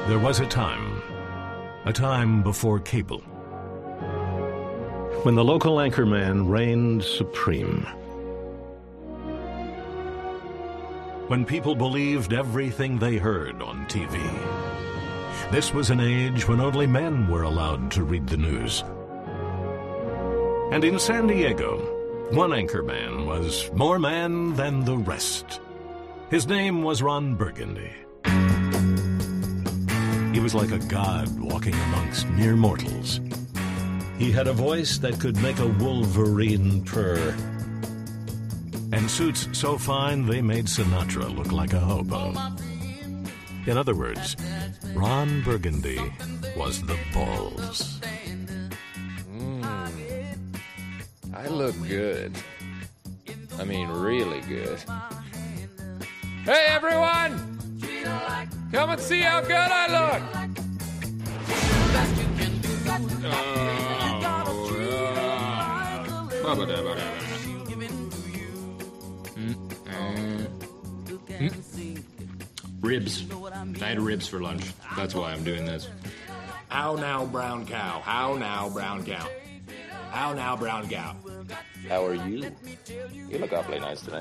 There was a time before cable, when the local anchorman reigned supreme. When people believed everything they heard on TV. This was an age when only men were allowed to read the news. And in San Diego, one anchorman was more man than the rest. His name was Ron Burgundy. He was like a god walking amongst mere mortals. He had a voice that could make a wolverine purr, and suits so fine they made Sinatra look like a hobo. In other words, Ron Burgundy was the balls. I look good. I mean, really good. Hey, everyone! Come and see how good I look! Ribs. I had ribs for lunch. That's why I'm doing this. How now, brown cow? How now, brown cow? How now, brown cow? How are you? You look awfully nice tonight.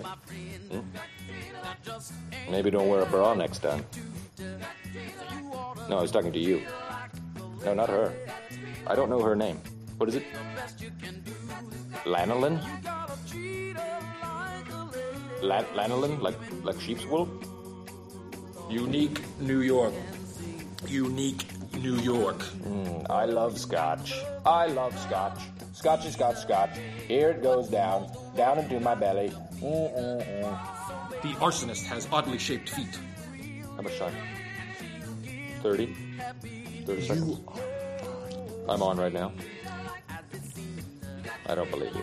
Maybe don't wear a bra next time. No, I was talking to you. No, not her. I don't know her name. What is it? Lanolin? Lanolin? Like sheep's wool? Unique New York. Unique New York. I love scotch. I love scotch. Scotchy, scotch, scotch. Here it goes down into my belly. The arsonist has oddly shaped feet. How much time? 30? 30 seconds? I'm on right now. I don't believe you.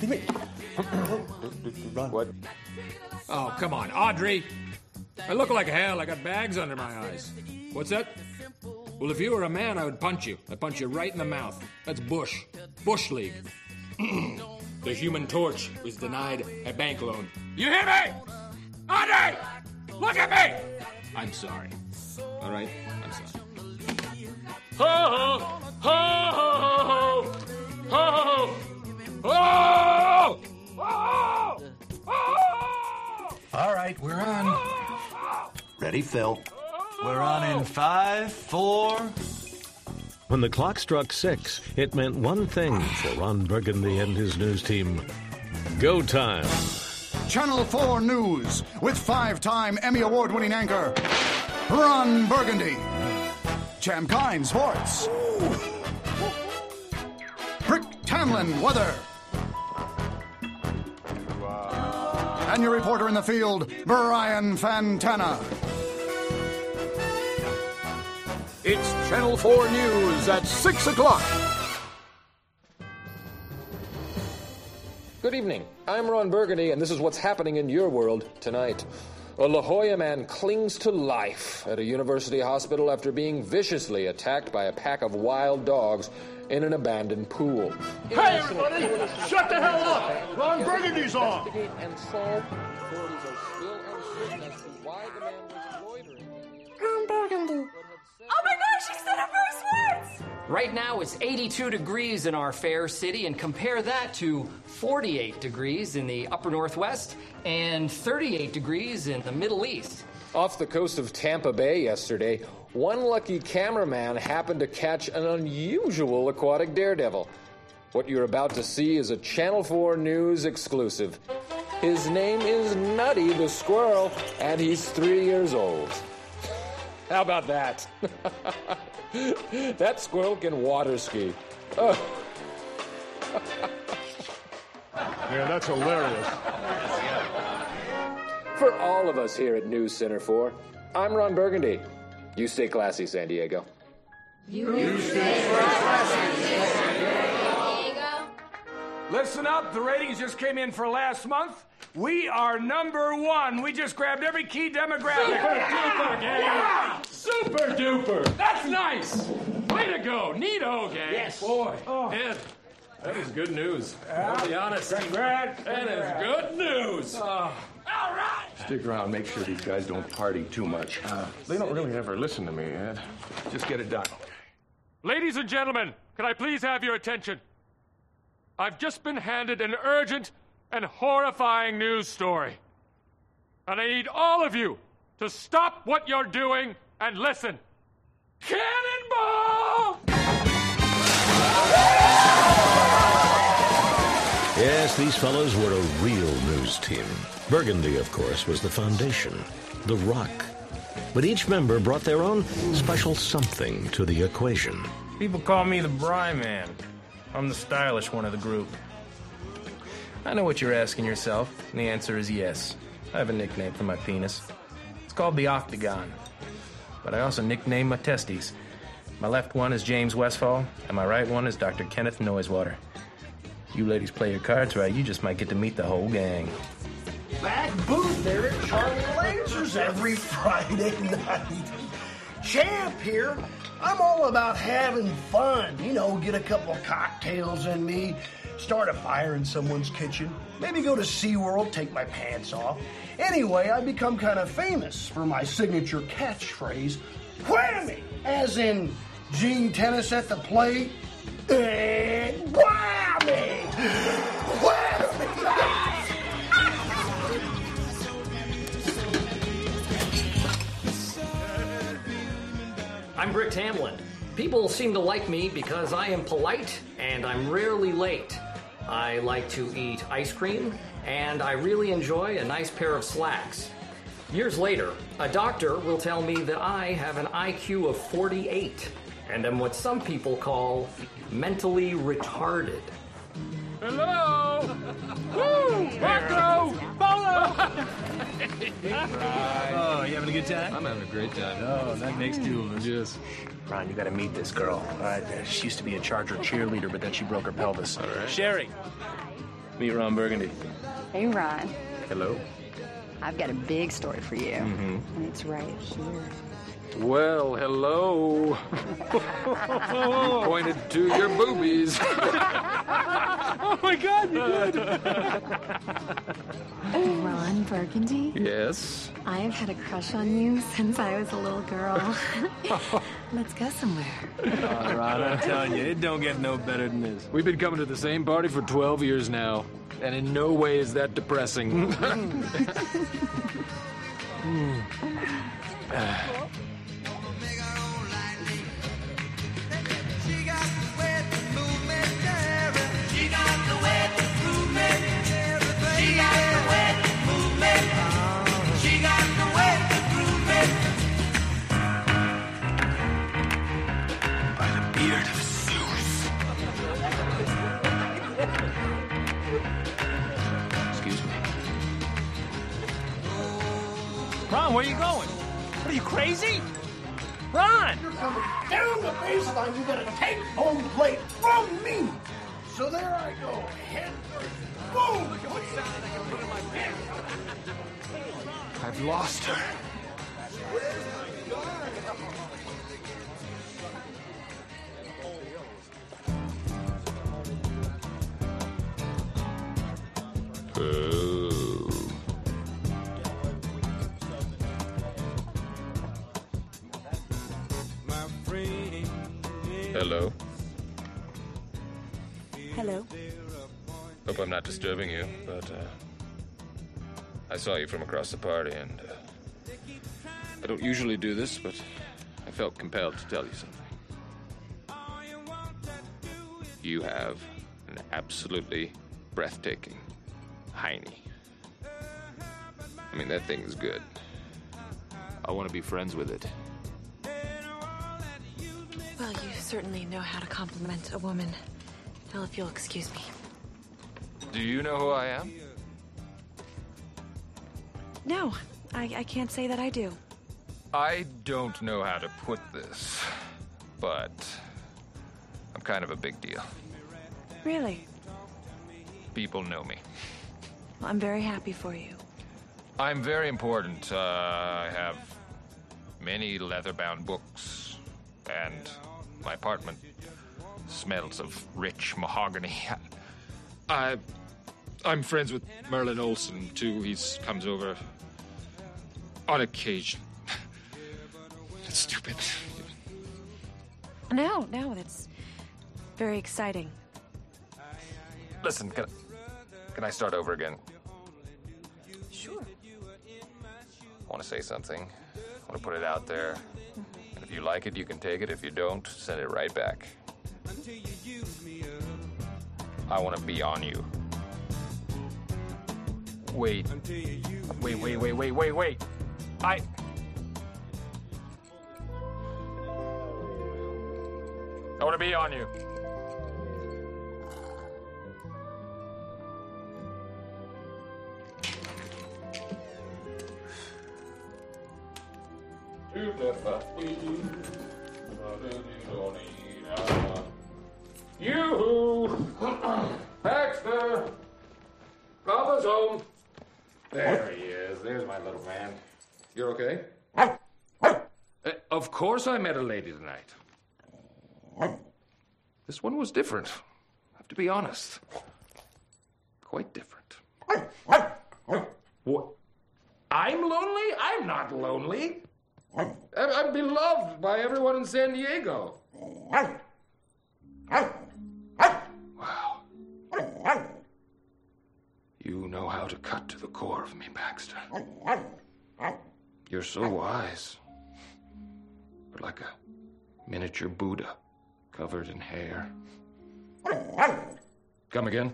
What? Oh, come on, Audrey. I look like hell. I got bags under my eyes. What's that? Well, if you were a man, I would punch you. I'd punch you right in the mouth. That's Bush. Bush League. The Human Torch was denied a bank loan. You hear me? Audrey! Look at me! I'm sorry. All right? I'm sorry. Ho, ho, ho, ho, ho, ho, ho, ho. All right, we're on. Ready, Phil. We're on in 5, 4. When the clock struck 6, it meant one thing for Ron Burgundy and his news team. Go time. Channel 4 News with 5-time Emmy Award-winning anchor Ron Burgundy. Chamkine Sports. Rick Tamlin Weather. And your reporter in the field, Brian Fantana. It's Channel 4 News at 6 o'clock. Good evening. I'm Ron Burgundy, and this is what's happening in your world tonight. A La Jolla man clings to life at a university hospital after being viciously attacked by a pack of wild dogs in an abandoned pool. Hey, everybody! Shut the hell up! Ron Burgundy's on! Investigate and solve. Authorities are still uncertain as to why the man was loitering. Ron Burgundy. Oh my gosh, she said her first words! Right now it's 82 degrees in our fair city, and compare that to 48 degrees in the upper northwest and 38 degrees in the Middle East. Off the coast of Tampa Bay yesterday, one lucky cameraman happened to catch an unusual aquatic daredevil. What you're about to see is a Channel 4 News exclusive. His name is Nutty the Squirrel, and he's 3 years old. How about that? That squirrel can water ski. Oh. Yeah, that's hilarious. For all of us here at News Center 4, I'm Ron Burgundy. You stay classy, San Diego. You stay classy, San Diego. Listen up, the ratings just came in for last month. We are number 1. We just grabbed every key demographic. Super duper, gang. Yeah! Super duper. That's nice. Way to go. Neato, gang. Yes. Boy. Oh. Ed, that is good news. I'll be honest. Congrats. That is good news. Stick around, make sure these guys don't party too much. They don't really ever listen to me, Ed. Just get it done. Ladies and gentlemen, can I please have your attention? I've just been handed an urgent and horrifying news story. And I need all of you to stop what you're doing and listen. Cannonball! Yes, these fellows were a real news team. Burgundy, of course, was the foundation, the rock. But each member brought their own special something to the equation. People call me the Bry Man. I'm the stylish one of the group. I know what you're asking yourself, and the answer is yes. I have a nickname for my penis. It's called the Octagon. But I also nickname my testes. My left one is James Westfall, and my right one is Dr. Kenneth Noisewater. You ladies play your cards right, you just might get to meet the whole gang. Back booth there at Charlie Lasers every Friday night. Champ here. I'm all about having fun. You know, get a couple of cocktails in me, start a fire in someone's kitchen, maybe go to SeaWorld, take my pants off. Anyway, I become kind of famous for my signature catchphrase, whammy, as in Gene Tennis at the plate, and whammy! Whammy! I'm Brick Tamlin. People seem to like me because I am polite and I'm rarely late. I like to eat ice cream and I really enjoy a nice pair of slacks. Years later, a doctor will tell me that I have an IQ of 48 and am what some people call mentally retarded. Hello! Woo! Marco! Bolo! Oh, you having a good time? I'm having a great time. Oh, that makes two of us. Yes. Ron, you gotta meet this girl. All right, she used to be a Charger cheerleader, but then she broke her pelvis. All right. Sherry, meet Ron Burgundy. Hey, Ron. Hello. I've got a big story for you. And it's right here. Well, hello. Pointed to your boobies. Oh my God, you did. Ron Burgundy? Yes? I have had a crush on you since I was a little girl. Let's go somewhere. Oh, Ron, I'm telling you, it don't get no better than this. We've been coming to the same party for 12 years now, and in no way is that depressing. Ron, where are you going? What are you, crazy? Ron! You're coming down the baseline. You got a take home plate from me. So there I go. Head first. Boom! I've lost her. Hello. Hello. Hope I'm not disturbing you, but I saw you from across the party, and I don't usually do this, but I felt compelled to tell you something. You have an absolutely breathtaking hiney. I mean, that thing is good. I want to be friends with it. Well, you certainly know how to compliment a woman. Now, if you'll excuse me. Do you know who I am? No, I can't say that I do. I don't know how to put this, but I'm kind of a big deal. Really? People know me. Well, I'm very happy for you. I'm very important. I have many leather-bound books, and my apartment smells of rich mahogany. I'm friends with Merlin Olsen, too. He comes over on occasion. That's stupid. No, that's very exciting. Listen, can I start over again? Sure. I want to say something. I want to put it out there. And if you like it, you can take it. If you don't, send it right back. I want to be on you. Wait. I want to be on you. Yoo-hoo! Baxter! Papa's home. There he is. There's my little man. You're okay? Of course I met a lady tonight. This one was different. I have to be honest. Quite different. What? I'm lonely? I'm not lonely. I'm beloved by everyone in San Diego. Wow. You know how to cut to the core of me, Baxter. You're so wise. You're like a miniature Buddha covered in hair. Come again?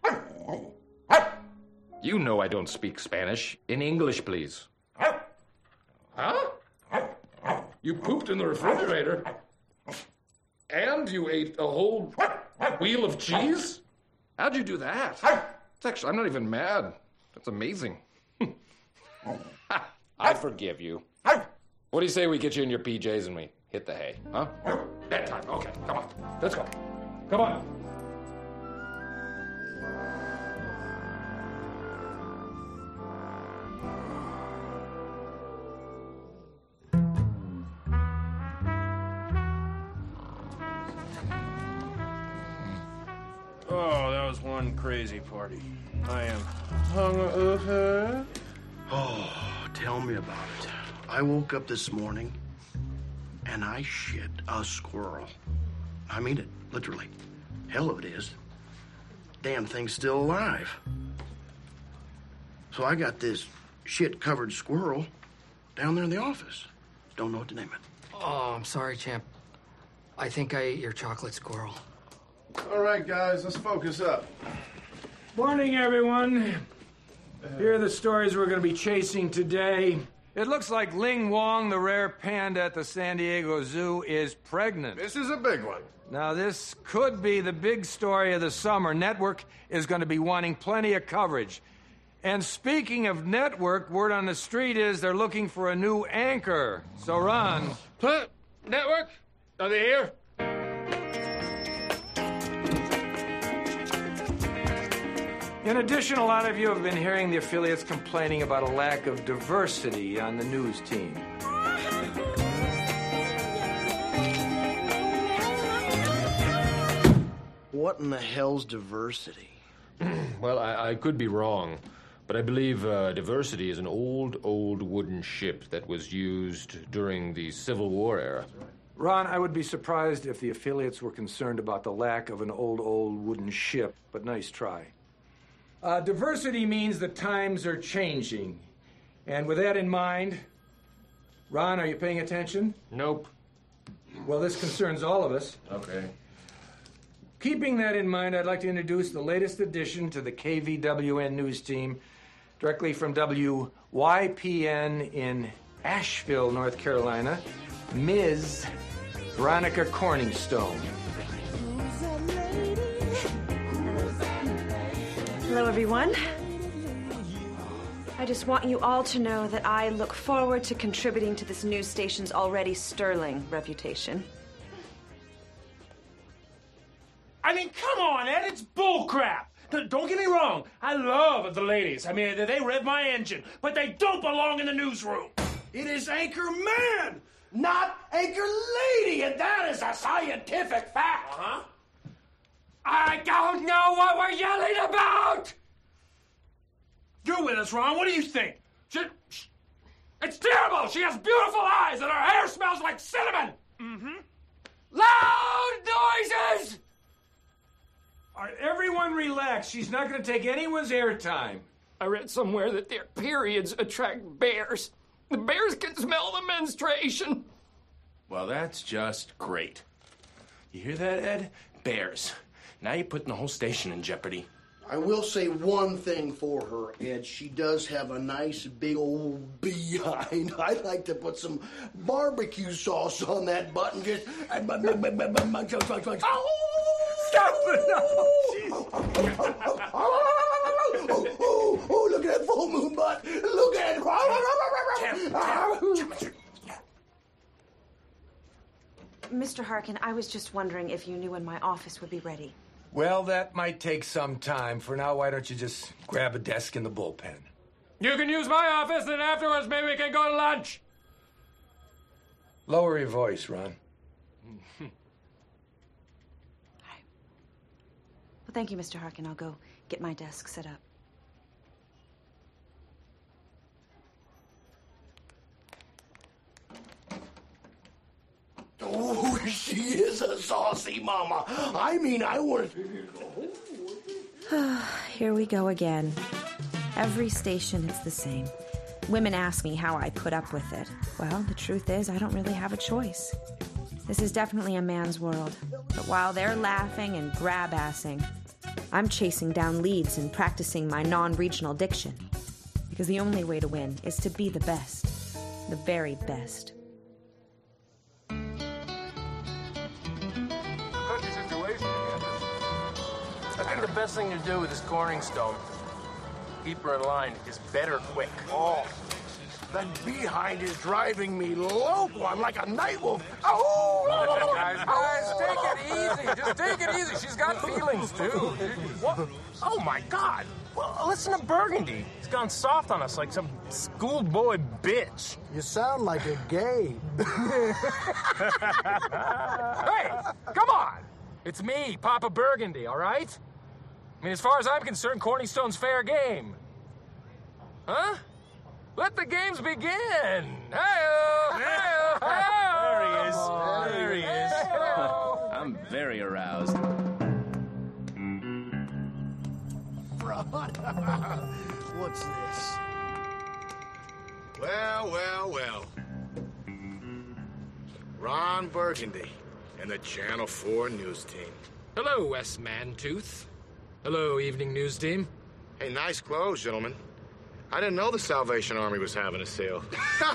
You know I don't speak Spanish. In English, please. Huh? You pooped in the refrigerator. And you ate a whole wheel of cheese? How'd you do that? It's actually, I'm not even mad. That's amazing. I forgive you. What do you say we get you in your PJs and we hit the hay, huh? Bedtime. Okay, come on. Let's go. Come on. Oh, that was one crazy party. I am hungover. Oh, tell me about it. I woke up this morning and I shit a squirrel. I mean it, literally. Hell of it is. Damn thing's still alive. So I got this shit-covered squirrel down there in the office. Don't know what to name it. Oh, I'm sorry, champ. I think I ate your chocolate squirrel. All right, guys, let's focus up. Morning, everyone. Here are the stories we're going to be chasing today. It looks like Ling Wong, the rare panda at the San Diego Zoo, is pregnant. This is a big one. Now, this could be the big story of the summer. Network is going to be wanting plenty of coverage. And speaking of network, word on the street is they're looking for a new anchor. So, Ron. Network? Are they here? In addition, a lot of you have been hearing the affiliates complaining about a lack of diversity on the news team. What in the hell's diversity? Well, I could be wrong, but I believe diversity is an old wooden ship that was used during the Civil War era. Ron, I would be surprised if the affiliates were concerned about the lack of an old wooden ship, but nice try. Diversity means the times are changing. And with that in mind, Ron, are you paying attention? Nope. Well, this concerns all of us. Okay. Keeping that in mind, I'd like to introduce the latest addition to the KVWN news team, directly from WYPN in Asheville, North Carolina, Ms. Veronica Corningstone. Hello, everyone. I just want you all to know that I look forward to contributing to this news station's already sterling reputation. I mean, come on, Ed, it's bullcrap. Don't get me wrong, I love the ladies. I mean, they rev my engine, but they don't belong in the newsroom. It is Anchor Man, not Anchor Lady, and that is a scientific fact. Uh-huh. I don't know what we're yelling about! You're with us, Ron. What do you think? It's terrible! She has beautiful eyes and her hair smells like cinnamon! Mm-hmm. Loud noises! All right, everyone relax. She's not going to take anyone's airtime. I read somewhere that their periods attract bears. The bears can smell the menstruation. Well, that's just great. You hear that, Ed? Bears. Now you're putting the whole station in jeopardy. I will say one thing for her, Ed. She does have a nice big old behind. I'd like to put some barbecue sauce on that butt and just... Stop it! No. Oh, look at that full moon butt. Look at it. Mr. Harkin, I was just wondering if you knew when my office would be ready. Well, that might take some time. For now, why don't you just grab a desk in the bullpen? You can use my office, and afterwards maybe we can go to lunch. Lower your voice, Ron. Well, thank you, Mr. Harkin. I'll go get my desk set up. Oh, she is a saucy mama. I mean, I want to... Here we go again. Every station is the same. Women ask me how I put up with it. Well, the truth is, I don't really have a choice. This is definitely a man's world. But while they're laughing and grab-assing, I'm chasing down leads and practicing my non-regional diction. Because the only way to win is to be the best. The very best. I think the best thing to do with this Corningstone, keep her in line, is better quick. Oh, that behind is driving me loco. I'm like a night wolf. Oh! Guys, take it easy. Just take it easy. She's got feelings, too. What? Oh, my God. Well, listen to Burgundy. He's gone soft on us like some schoolboy bitch. You sound like a gay. Hey, come on. It's me, Papa Burgundy, all right? I mean, as far as I'm concerned, Corningstone's fair game. Huh? Let the games begin. Hey-o, hey-o, hey-o. There he is. I'm very aroused. What's this? Well. Ron Burgundy and the Channel 4 news team. Hello, Wes Mantooth. Hello, Evening News team. Hey, nice clothes, gentlemen. I didn't know the Salvation Army was having a sale. Am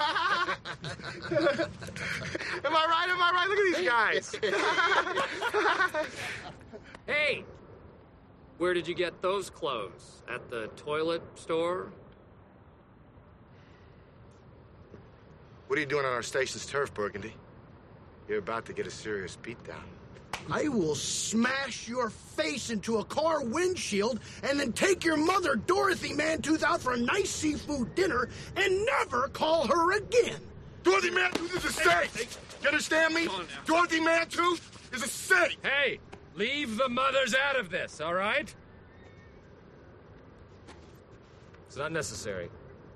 I right? Look at these guys. Hey, where did you get those clothes? At the toilet store? What are you doing on our station's turf, Burgundy? You're about to get a serious beatdown. I will smash your face into a car windshield and then take your mother, Dorothy Mantooth, out for a nice seafood dinner and never call her again. Dorothy Mantooth is a saint. You understand me? Dorothy Mantooth is a saint. Hey, leave the mothers out of this, all right? It's not necessary.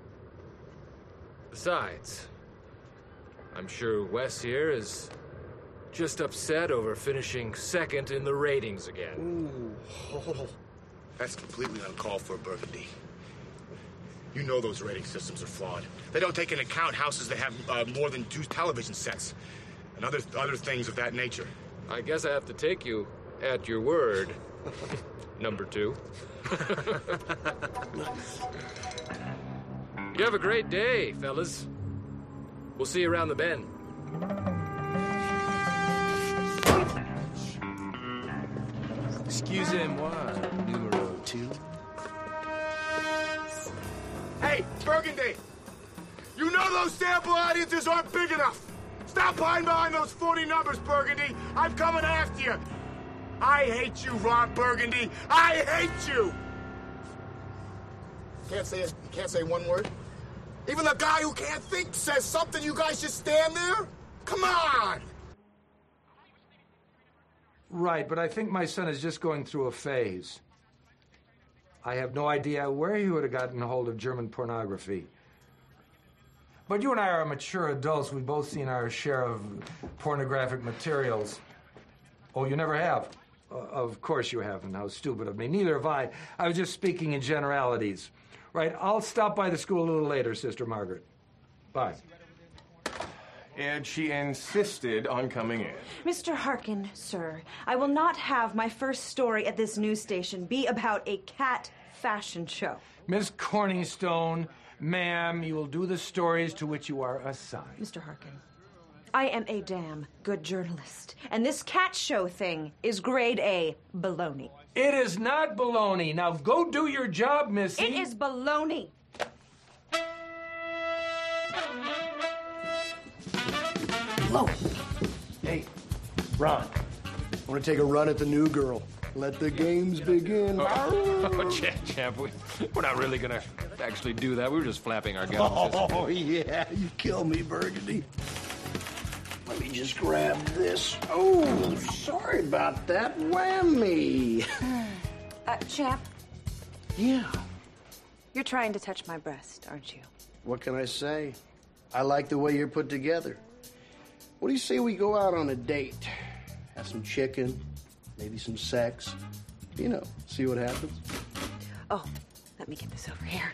Besides, I'm sure Wes here is just upset over finishing second in the ratings again. Ooh. Oh, that's completely uncalled for, Burgundy. You know those rating systems are flawed. They don't take into account houses that have more than 2 television sets and other things of that nature. I guess I have to take you at your word, number 2. You have a great day, fellas. We'll see you around the bend. Excusez-moi, numero 2. Hey, Burgundy! You know those sample audiences aren't big enough! Stop hiding behind those 40 numbers, Burgundy! I'm coming after you! I hate you, Ron Burgundy! I hate you! Can't say it. Can't say one word? Even the guy who can't think says something, you guys just stand there? Come on! Right, but I think my son is just going through a phase. I have no idea where he would have gotten hold of German pornography. But you and I are mature adults. We've both seen our share of pornographic materials. Oh, you never have? Of course you haven't. How stupid of me. Neither have I. I was just speaking in generalities. Right, I'll stop by the school a little later, Sister Margaret. Bye. And she insisted on coming in. Mr. Harkin, sir, I will not have my first story at this news station be about a cat fashion show. Miss Corningstone, ma'am, you will do the stories to which you are assigned. Mr. Harkin, I am a damn good journalist, and this cat show thing is grade A baloney. It is not baloney. Now go do your job, Missy. It is baloney. Whoa. Hey, Ron, I want to take a run at the new girl. Let the games begin. Champ, we're not really gonna actually do that. We were just flapping our gums. Oh, yeah, you kill me, Burgundy. Let me just grab this. Oh, sorry about that. Whammy. Champ? Yeah. You're trying to touch my breast, aren't you? What can I say? I like the way you're put together. What do you say we go out on a date? Have some chicken, maybe some sex. You know, see what happens. Oh, let me get this over here.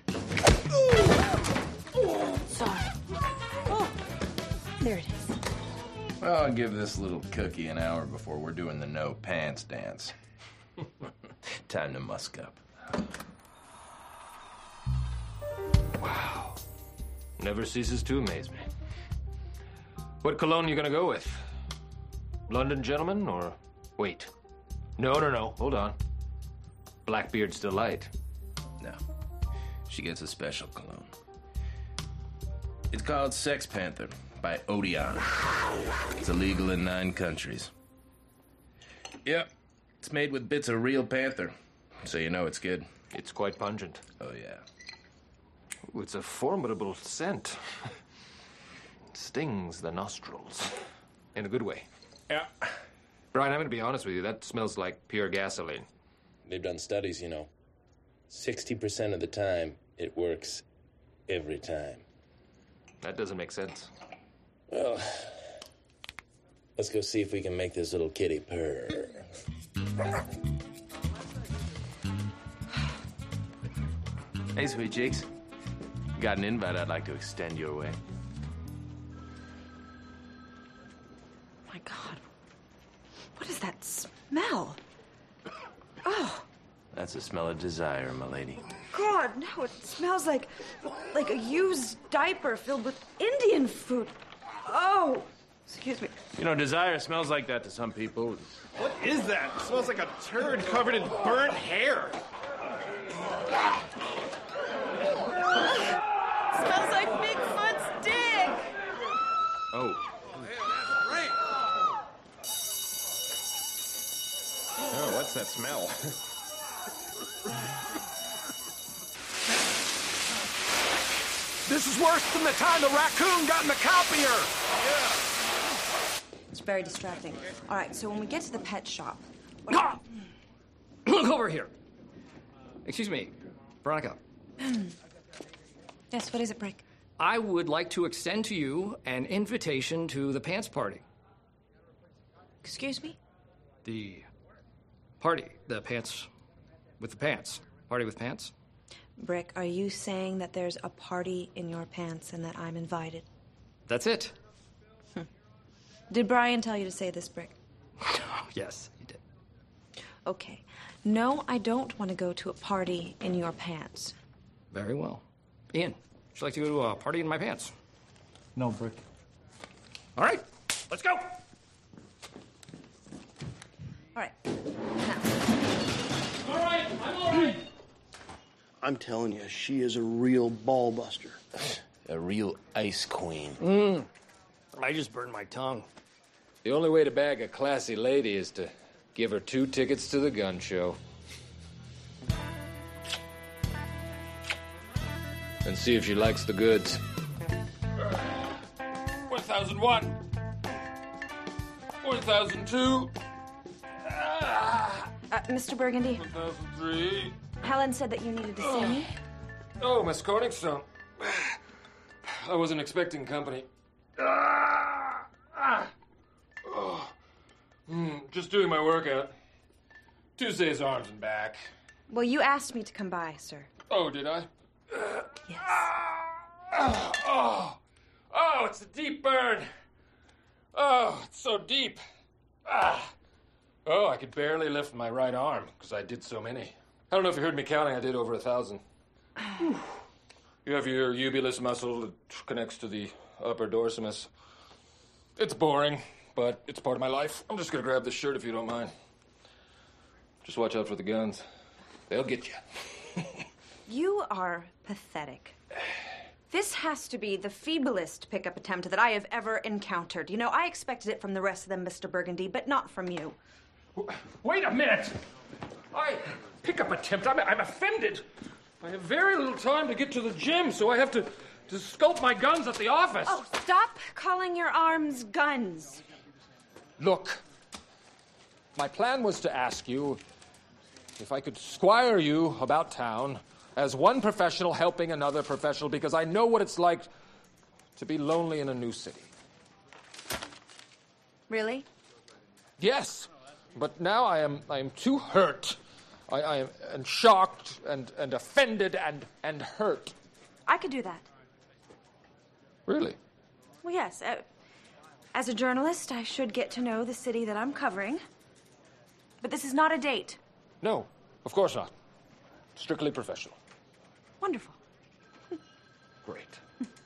Sorry. Oh, there it is. Well, I'll give this little cookie an hour before we're doing the no pants dance. Time to musk up. Wow. Never ceases to amaze me. What cologne you gonna go with? London Gentleman or... Wait. No. Hold on. Blackbeard's Delight. No. She gets a special cologne. It's called Sex Panther by Odeon. It's illegal in 9 countries. Yep. It's made with bits of real panther, so you know it's good. It's quite pungent. Oh, yeah. Ooh, it's a formidable scent. It stings the nostrils. In a good way. Yeah. Brian, I'm going to be honest with you. That smells like pure gasoline. They've done studies, you know. 60% of the time, it works every time. That doesn't make sense. Well, let's go see if we can make this little kitty purr. Hey, sweet cheeks. Got an invite I'd like to extend your way. My God. What is that smell? Oh. That's the smell of desire, my lady. God, no, it smells like a used diaper filled with Indian food. Oh, excuse me. You know, desire smells like that to some people. What is that? It smells like a turd covered in burnt hair. Smells like Bigfoot's dick. Oh. Oh, what's that smell? This is worse than the time the raccoon got in the copier. It's very distracting. All right, so when we get to the pet shop... Look over here. Excuse me, Veronica. Yes, what is it, Brick? I would like to extend to you an invitation to the pants party. Excuse me? The party. The pants with the pants. Party with pants? Brick, are you saying that there's a party in your pants and that I'm invited? That's it. Did Brian tell you to say this, Brick? Yes, he did. Okay. No, I don't want to go to a party in your pants. Very well. Ian, would you like to go to a party in my pants? No, Brick. All right, let's go. All right. All right, I'm all right. I'm telling you, she is a real ball buster. A real ice queen. I just burned my tongue. The only way to bag a classy lady is to give her 2 tickets to the gun show. And see if she likes the goods. 1001. 1002. Mr. Burgundy? 1003. Helen said that you needed to see me. Oh, Miss Corningstone. I wasn't expecting company. Just doing my workout. Tuesday's arms and back. Well, you asked me to come by, sir. Oh, did I? Yes. Oh, it's a deep burn. Oh, it's so deep. Oh, I could barely lift my right arm because I did so many. I don't know if you heard me counting. I did over 1,000. You have your ubulus muscle that connects to the upper dorsimus. It's boring, but it's part of my life. I'm just going to grab this shirt if you don't mind. Just watch out for the guns. They'll get you. You are pathetic. This has to be the feeblest pickup attempt that I have ever encountered. You know, I expected it from the rest of them, Mr. Burgundy, but not from you. Wait a minute! Pickup attempt? I'm offended. I have very little time to get to the gym, so I have to sculpt my guns at the office. Oh, stop calling your arms guns. Look, my plan was to ask you if I could squire you about town as one professional helping another professional, because I know what it's like to be lonely in a new city. Really? Yes, but now I am too hurt. I am shocked and offended and hurt. I could do that. Really? Well, yes. As a journalist, I should get to know the city that I'm covering. But this is not a date. No, of course not. Strictly professional. Wonderful. Great.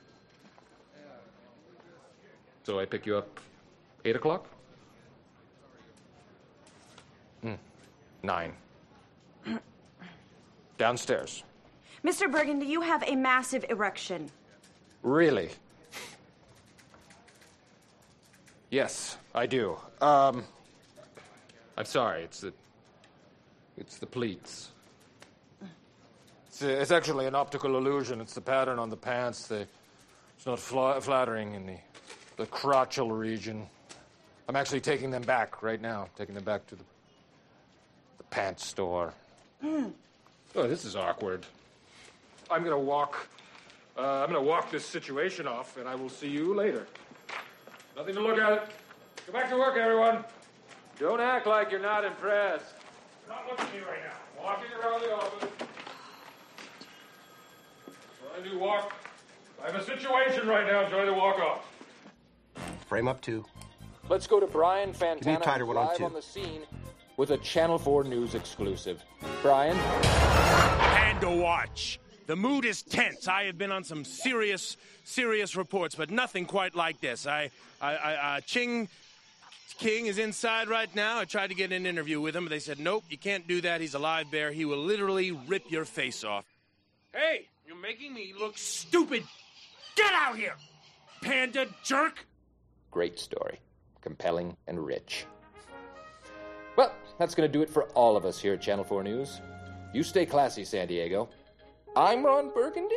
So I pick you up 8 o'clock? 9. Downstairs. Mr. Burgundy, you have a massive erection. Really? Yes, I do. I'm sorry. It's the pleats. It's actually an optical illusion. It's the pattern on the pants. It's not flattering in the crotchal region. I'm actually taking them back right now. Taking them back to the pants store. Oh, this is awkward. I'm gonna walk this situation off, and I will see you later. Nothing to look at. Go back to work, everyone. Don't act like you're not impressed. Not looking at me right now. Walking around the office. Trying to walk. I have a situation right now. Trying to walk off. Frame up 2. Let's go to Brian Fantana Give me a tighter one on live 2. on the scene with a Channel 4 News exclusive. Brian? And to watch. The mood is tense. I have been on some serious reports, but nothing quite like this. Ching King is inside right now. I tried to get an interview with him, but they said, nope, you can't do that. He's a live bear. He will literally rip your face off. Hey, you're making me look stupid. Get out here, panda jerk. Great story. Compelling and rich. Well, that's going to do it for all of us here at Channel 4 News. You stay classy, San Diego. I'm Ron Burgundy.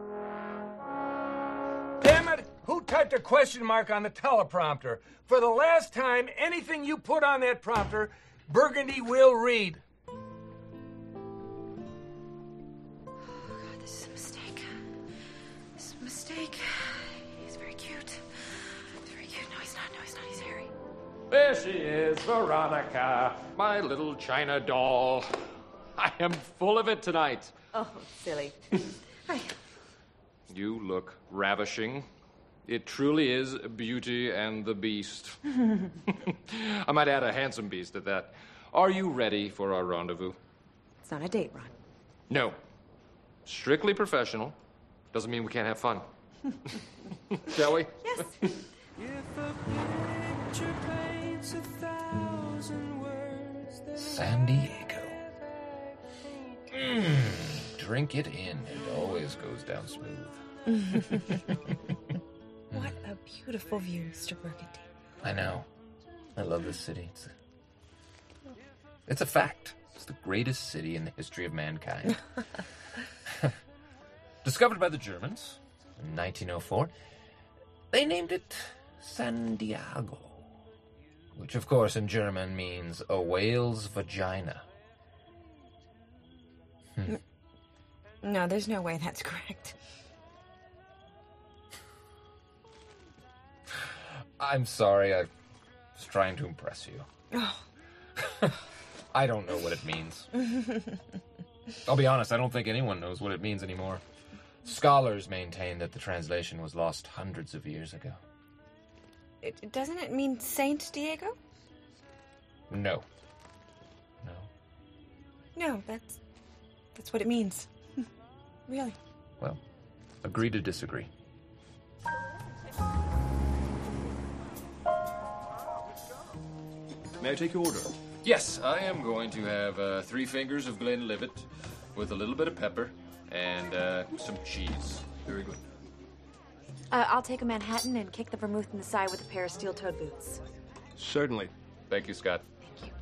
Damn it! Who typed a question mark on the teleprompter? For the last time, anything you put on that prompter, Burgundy will read. Oh, God, this is a mistake. This is a mistake. He's very cute. He's very cute. No, he's not. He's Harry. There she is, Veronica, my little China doll. I am full of it tonight. Oh, silly. Hi. You look ravishing. It truly is Beauty and the Beast. I might add a handsome beast at that. Are you ready for our rendezvous? It's not a date, Ron. No. Strictly professional. Doesn't mean we can't have fun. Shall we? Yes. San Diego. Drink it in. It always goes down smooth. What a beautiful view, Mr. Burgundy. I know. I love this city. It's a fact. It's the greatest city in the history of mankind. Discovered by the Germans in 1904. They named it San Diego, which of course in German means a whale's vagina. No, there's no way that's correct. I'm sorry, I was trying to impress you. Oh. I don't know what it means. I'll be honest, I don't think anyone knows what it means anymore. Scholars maintain that the translation was lost hundreds of years ago. Doesn't it mean Saint Diego? No. No, that's what it means. Really. Well, agree to disagree. May I take your order? Yes, I am going to have 3 fingers of Glenlivet with a little bit of pepper and some cheese. Very good. I'll take a Manhattan and kick the vermouth in the side with a pair of steel-toed boots. Certainly. Thank you, Scott. Thank you.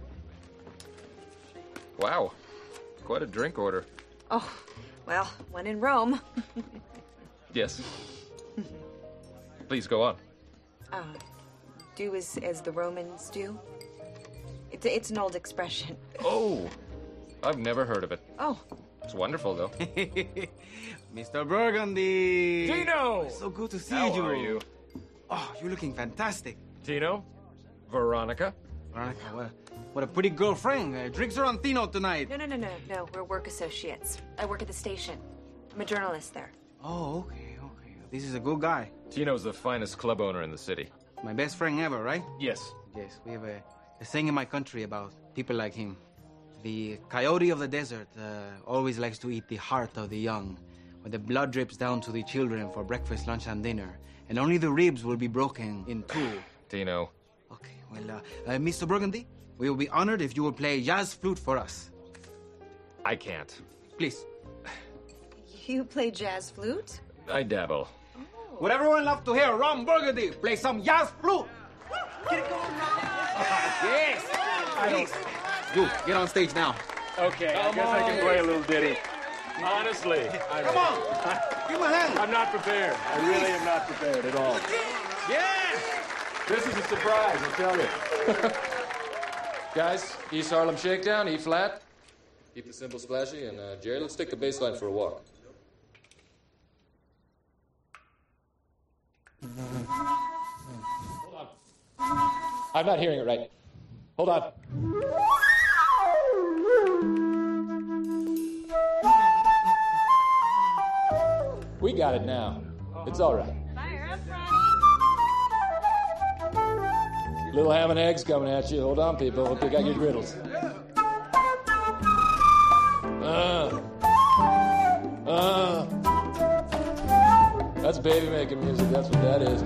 Wow. Quite a drink order. Oh, well, when in Rome. Yes. Please go on. Do as the Romans do? It's an old expression. Oh, I've never heard of it. Oh. It's wonderful, though. Mr. Burgundy! Tino! So good to see How you. are you? Oh, you're looking fantastic. Tino? Veronica? Veronica, what a pretty girlfriend. Drinks are on Tino tonight. No. We're work associates. I work at the station. I'm a journalist there. Oh, okay. This is a good guy. Tino's the finest club owner in the city. My best friend ever, right? Yes. Yes, we have a saying in my country about people like him. The coyote of the desert always likes to eat the heart of the young, when the blood drips down to the children for breakfast, lunch, and dinner, and only the ribs will be broken in two. Tino. Okay, well, Mr. Burgundy, we will be honored if you will play jazz flute for us. I can't. Please. You play jazz flute? I dabble. Would everyone love to hear Ron Burgundy play some jazz flute? Yes! Please. You, get on stage now. Okay, I guess I can play a little ditty. Honestly. Come on! Give him a hand. I'm not prepared. I really am not prepared at all. Yes! This is a surprise, I'll tell you. Guys, East Harlem Shakedown, E flat. Keep the cymbals splashy, and Jerry, let's take the bass line for a walk. Hold on. I'm not hearing it right. Hold on. We got it now. It's all right. Little ham and eggs coming at you. Hold on, people. Hope you got your griddles. That's baby making music. That's what that is.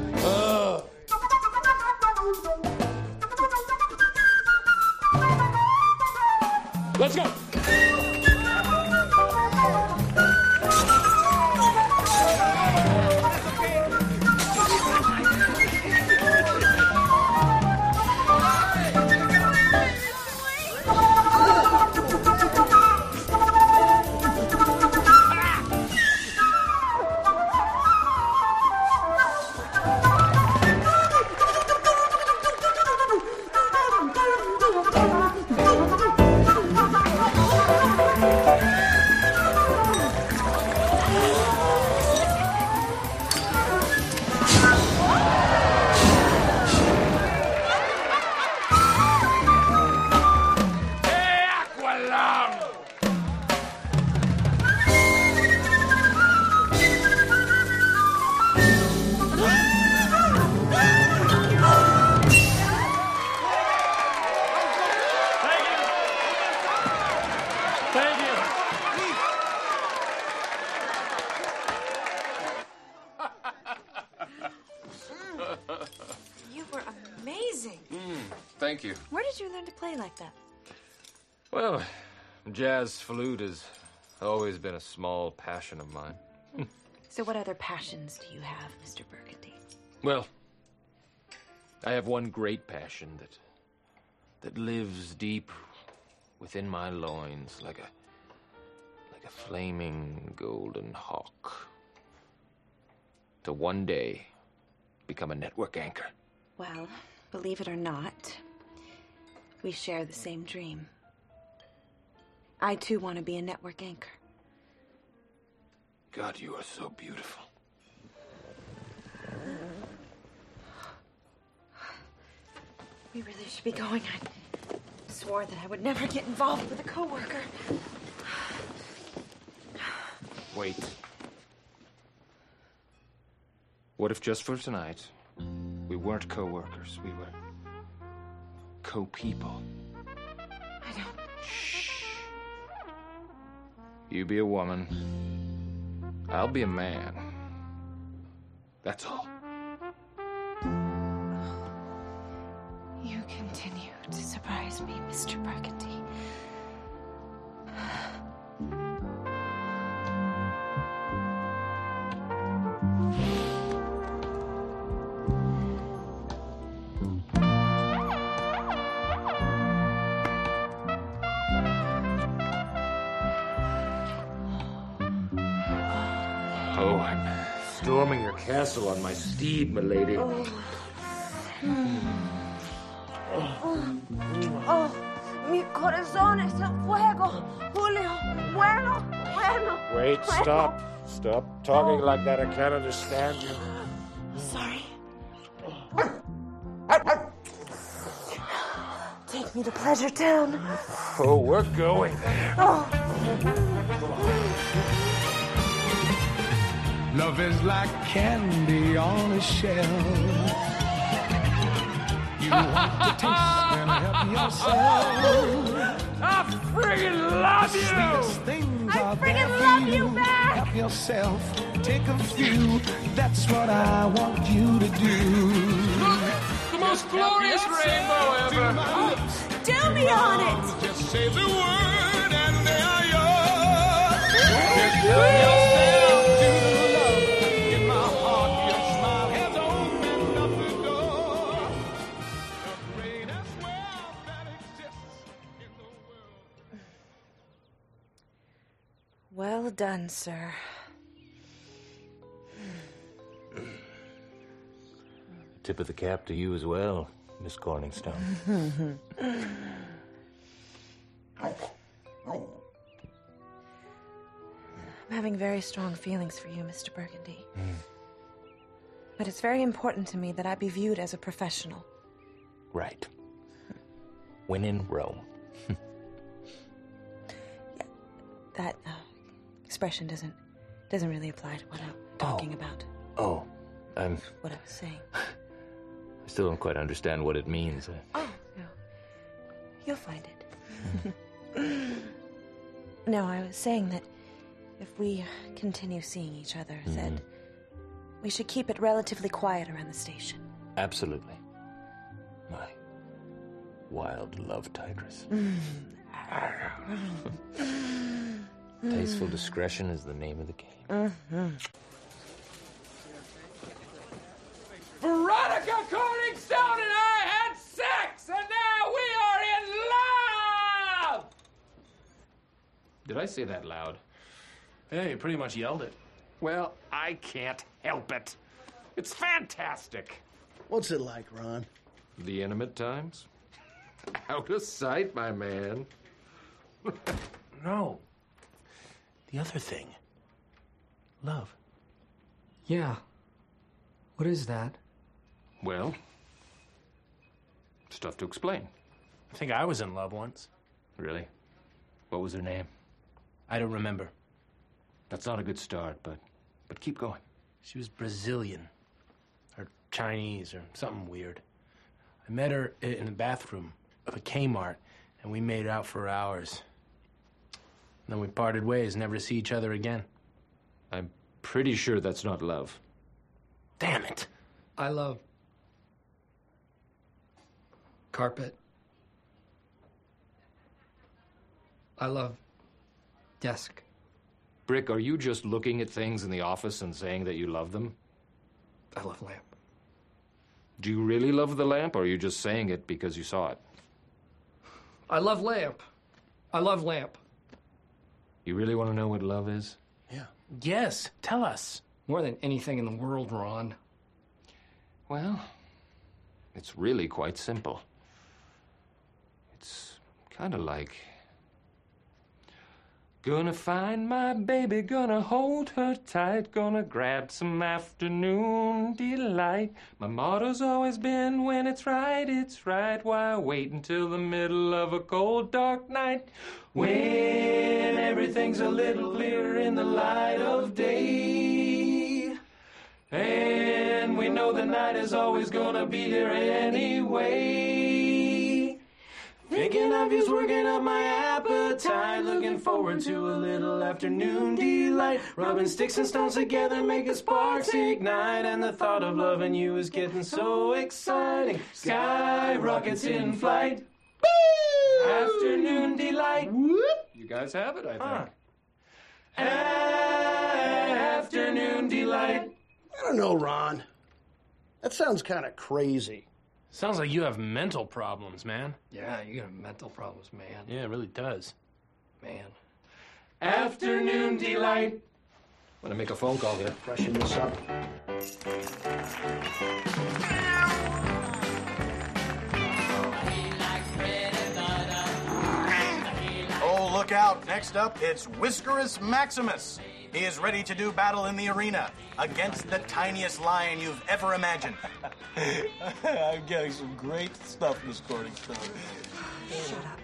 Let's go. Thank you. Where did you learn to play like that? Well, jazz flute has always been a small passion of mine. So what other passions do you have, Mr. Burgundy? Well, I have one great passion that lives deep within my loins like a flaming golden hawk, to one day become a network anchor. Well, believe it or not, we share the same dream. I too want to be a network anchor. God, you are so beautiful. We really should be going. I swore that I would never get involved with a coworker. Wait. What if just for tonight, we weren't co-workers, we were co-people? I don't... Shh. You be a woman. I'll be a man. That's all. You continue to surprise me, Mr. Burgundy. Oh, I'm storming your castle on my steed, milady. Oh, mi corazón está en fuego, Julio. Bueno. Wait, stop. Stop talking like that. I can't understand you. Sorry. Take me to Pleasure Town. Oh, we're going there. Love is like candy on a shelf. You want to taste and help yourself. I friggin' love you! I friggin' love you back! Help yourself, take a few. That's what I want you to do. Look, the most glorious rainbow ever! Do me on it! Just say the word and they are yours. Just help yourself to the love in my heart. Your smile has opened up the door. The greatest wealth that exists in the world. Well done, sir. Tip of the cap to you as well, Miss Corningstone. I'm having very strong feelings for you, Mr. Burgundy. But it's very important to me that I be viewed as a professional. Right. When in Rome. That expression doesn't really apply to what I'm talking about. Oh, I'm... What I was saying. I still don't quite understand what it means. Oh, no. You'll find it. No, I was saying that if we continue seeing each other, that we should keep it relatively quiet around the station. Absolutely. My wild love tigress. Tasteful discretion is the name of the game. Veronica Corningstone and I had sex, and now we are in love! Did I say that loud? Yeah, you pretty much yelled it. Well, I can't help it. It's fantastic. What's it like, Ron? The intimate times? Out of sight, my man. No. The other thing. Love. Yeah. What is that? Well, it's tough to explain. I think I was in love once. Really? What was her name? I don't remember. That's not a good start, but keep going. She was Brazilian. Or Chinese, or something weird. I met her in the bathroom of a Kmart, and we made out for hours. And then we parted ways, never to see each other again. I'm pretty sure that's not love. Damn it. I love carpet. I love desk. Brick, are you just looking at things in the office and saying that you love them? I love lamp. Do you really love the lamp, or are you just saying it because you saw it? I love lamp. I love lamp. You really want to know what love is? Yeah. Yes, tell us. More than anything in the world, Ron. Well, it's really quite simple. It's kind of like Gonna find my baby, gonna hold her tight, gonna grab some afternoon delight. My motto's always been, when it's right, why wait until the middle of a cold, dark night? When everything's a little clearer in the light of day. And we know the night is always gonna be here anyway. Thinking of you's working up my appetite. Looking forward to a little afternoon delight. Rubbing sticks and stones together, making sparks ignite. And the thought of loving you is getting so exciting. Sky rockets in flight. Woo! Afternoon delight. Whoop! You guys have it, I think. Afternoon delight. I don't know, Ron. That sounds kind of crazy. Sounds like you have mental problems, man. Yeah, you got mental problems, man. Yeah, it really does. Man. Afternoon delight. I'm gonna make a phone call here. Freshen this up. Oh, look out. Next up, it's Whiskerus Maximus. He is ready to do battle in the arena against the tiniest lion you've ever imagined. I'm getting some great stuff, Miss Corningstone. Shut up.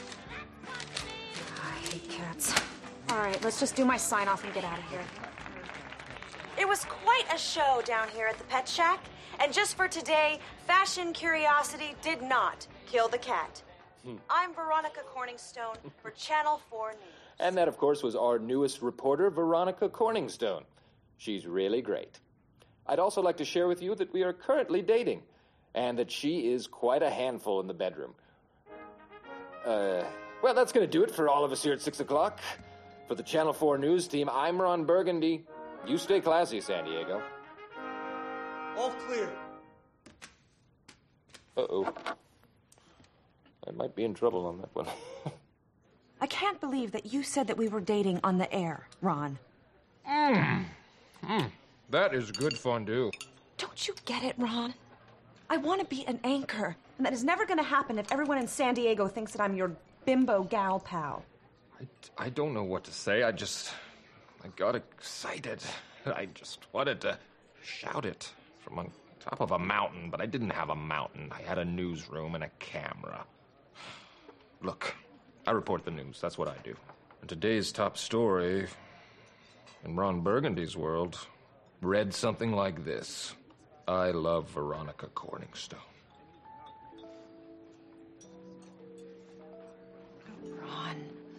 I hate cats. All right, let's just do my sign-off and get out of here. It was quite a show down here at the Pet Shack. And just for today, fashion curiosity did not kill the cat. I'm Veronica Corningstone for Channel 4 News. And that, of course, was our newest reporter, Veronica Corningstone. She's really great. I'd also like to share with you that we are currently dating, and that she is quite a handful in the bedroom. Well, that's going to do it for all of us here at 6 o'clock. For the Channel 4 News team, I'm Ron Burgundy. You stay classy, San Diego. All clear. Uh-oh. I might be in trouble on that one. I can't believe that you said that we were dating on the air, Ron. That is good fondue. Don't you get it, Ron? I want to be an anchor, and that is never going to happen if everyone in San Diego thinks that I'm your bimbo gal pal. I don't know what to say. I got excited. I just wanted to shout it from on top of a mountain, but I didn't have a mountain. I had a newsroom and a camera. Look, I report the news. That's what I do. And today's top story, in Ron Burgundy's world, read something like this. I love Veronica Corningstone. Ron.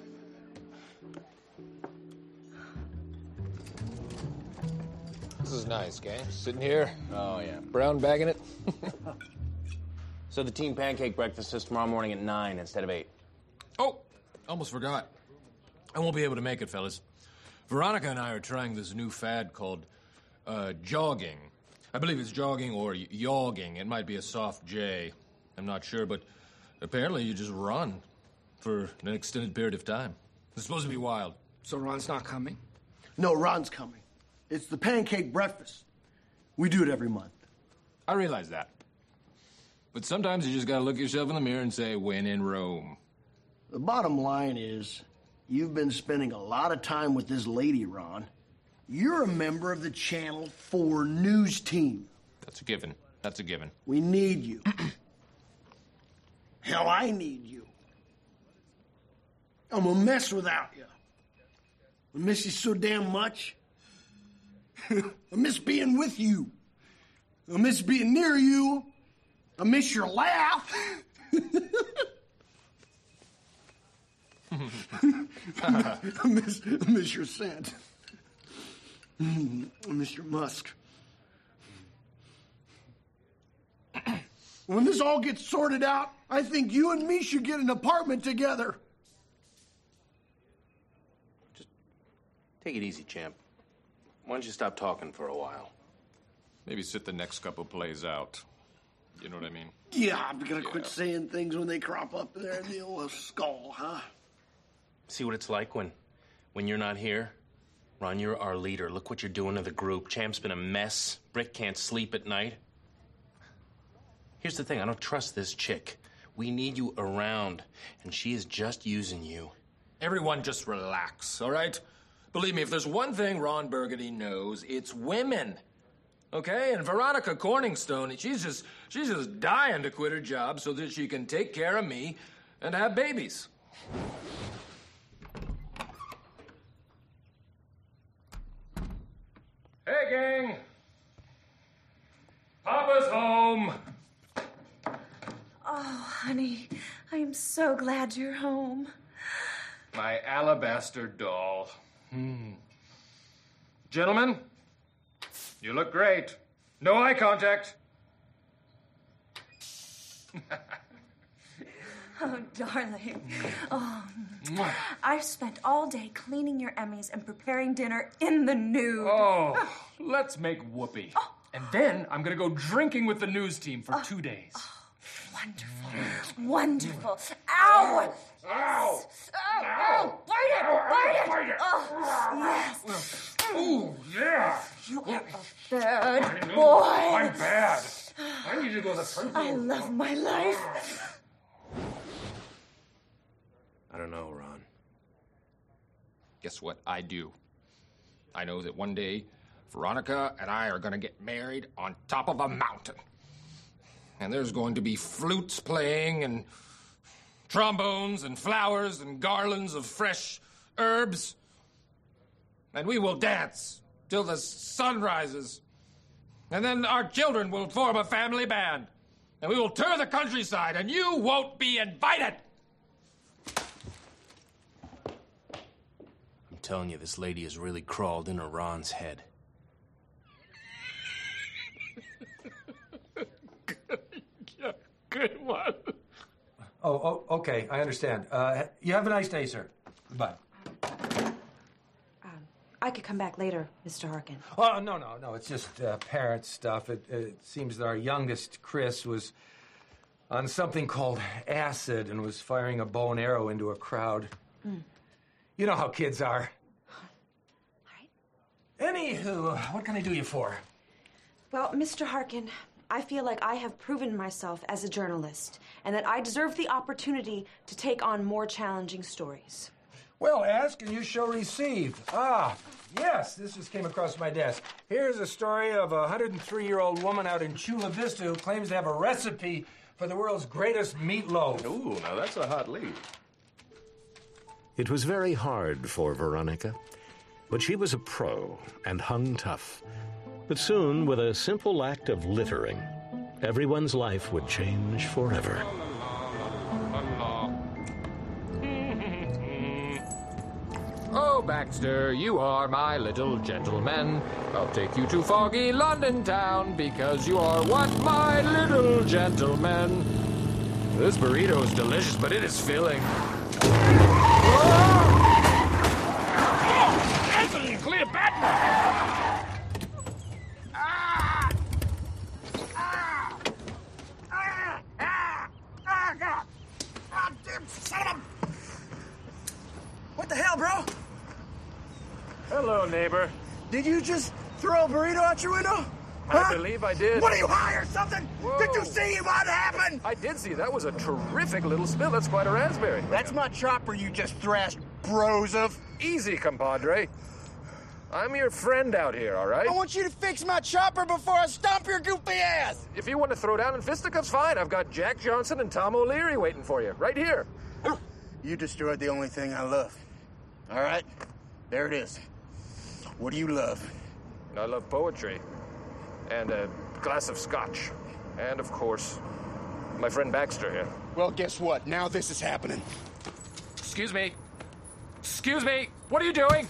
This is nice, gang. Sitting here. Oh, yeah. Brown bagging it. So the team pancake breakfast is tomorrow morning at 9 instead of 8. Oh, almost forgot. I won't be able to make it, fellas. Veronica and I are trying this new fad called jogging. I believe it's jogging or yogging. It might be a soft J. I'm not sure, but apparently you just run for an extended period of time. It's supposed to be wild. So Ron's not coming? No, Ron's coming. It's the pancake breakfast. We do it every month. I realize that. But sometimes you just gotta look yourself in the mirror and say, when in Rome. The bottom line is, you've been spending a lot of time with this lady, Ron. You're a member of the Channel 4 News team. That's a given. That's a given. We need you. Hell, I need you. I'm a mess without you. I miss you so damn much. I miss being with you. I miss being near you. I miss your laugh. I miss your scent. I miss your musk. When this all gets sorted out, I think you and me should get an apartment together. Take it easy, champ. Why don't you stop talking for a while? Maybe sit the next couple plays out. You know what I mean? Yeah, I'm gonna quit saying things when they crop up there in the old skull, huh? See what it's like when you're not here? Ron, you're our leader. Look what you're doing to the group. Champ's been a mess. Brick can't sleep at night. Here's the thing. I don't trust this chick. We need you around, and she is just using you. Everyone just relax, all right? Believe me, if there's one thing Ron Burgundy knows, it's women. Okay? And Veronica Corningstone, she's just dying to quit her job so that she can take care of me and have babies. Hey, gang! Papa's home! Oh, honey, I am so glad you're home. My alabaster doll. Gentlemen, you look great. No eye contact. Oh, darling. Oh, I've spent all day cleaning your Emmys and preparing dinner in the nude. Oh, let's make whoopee. And then I'm gonna go drinking with the news team for 2 days. Wonderful. Wonderful. Ow! Ow! Ow! Ow! Bite it! Bite it! Oh, yes. Ooh, yeah. You are a bad know. boy. I'm bad. I need to go to the principal. I love my life. I don't know, Ron. Guess what I do? I know that one day Veronica and I are gonna get married on top of a mountain. And there's going to be flutes playing and trombones and flowers and garlands of fresh herbs. And we will dance till the sun rises. And then our children will form a family band. And we will tour the countryside, and you won't be invited. I'm telling you, this lady has really crawled into Ron's head. Good one. Oh, okay, I understand. You have a nice day, sir. Goodbye. I could come back later, Mr. Harkin. Oh, no. It's just parent stuff. It seems that our youngest, Chris, was on something called acid and was firing a bow and arrow into a crowd. You know how kids are. Anywho, what can I do you for? Well, Mr. Harkin, I feel like I have proven myself as a journalist and that I deserve the opportunity to take on more challenging stories. Well, ask and you shall receive. Yes, this just came across my desk. Here's a story of a 103-year-old woman out in Chula Vista who claims to have a recipe for the world's greatest meatloaf. Ooh, now that's a hot lead. It was very hard for Veronica, but she was a pro and hung tough. But soon, with a simple act of littering, everyone's life would change forever. Oh, Baxter, you are my little gentleman. I'll take you to foggy London town because you are what, my little gentleman? This burrito is delicious, but it is filling. Anthony, Cleopatra! What the hell, bro? Hello, neighbor. Did you just throw a burrito out your window? I believe I did. What, are you high or something? Whoa. Did you see what happened? I did see. That was a terrific little spill. That's quite a raspberry. That's my chopper you just thrashed, bros of. Easy, compadre. I'm your friend out here, all right? I want you to fix my chopper before I stomp your goofy ass. If you want to throw down in fisticuffs, fine. I've got Jack Johnson and Tom O'Leary waiting for you, right here. You destroyed the only thing I love. All right? There it is. What do you love? I love poetry. And a glass of scotch. And, of course, my friend Baxter here. Well, guess what? Now this is happening. Excuse me. Excuse me. What are you doing?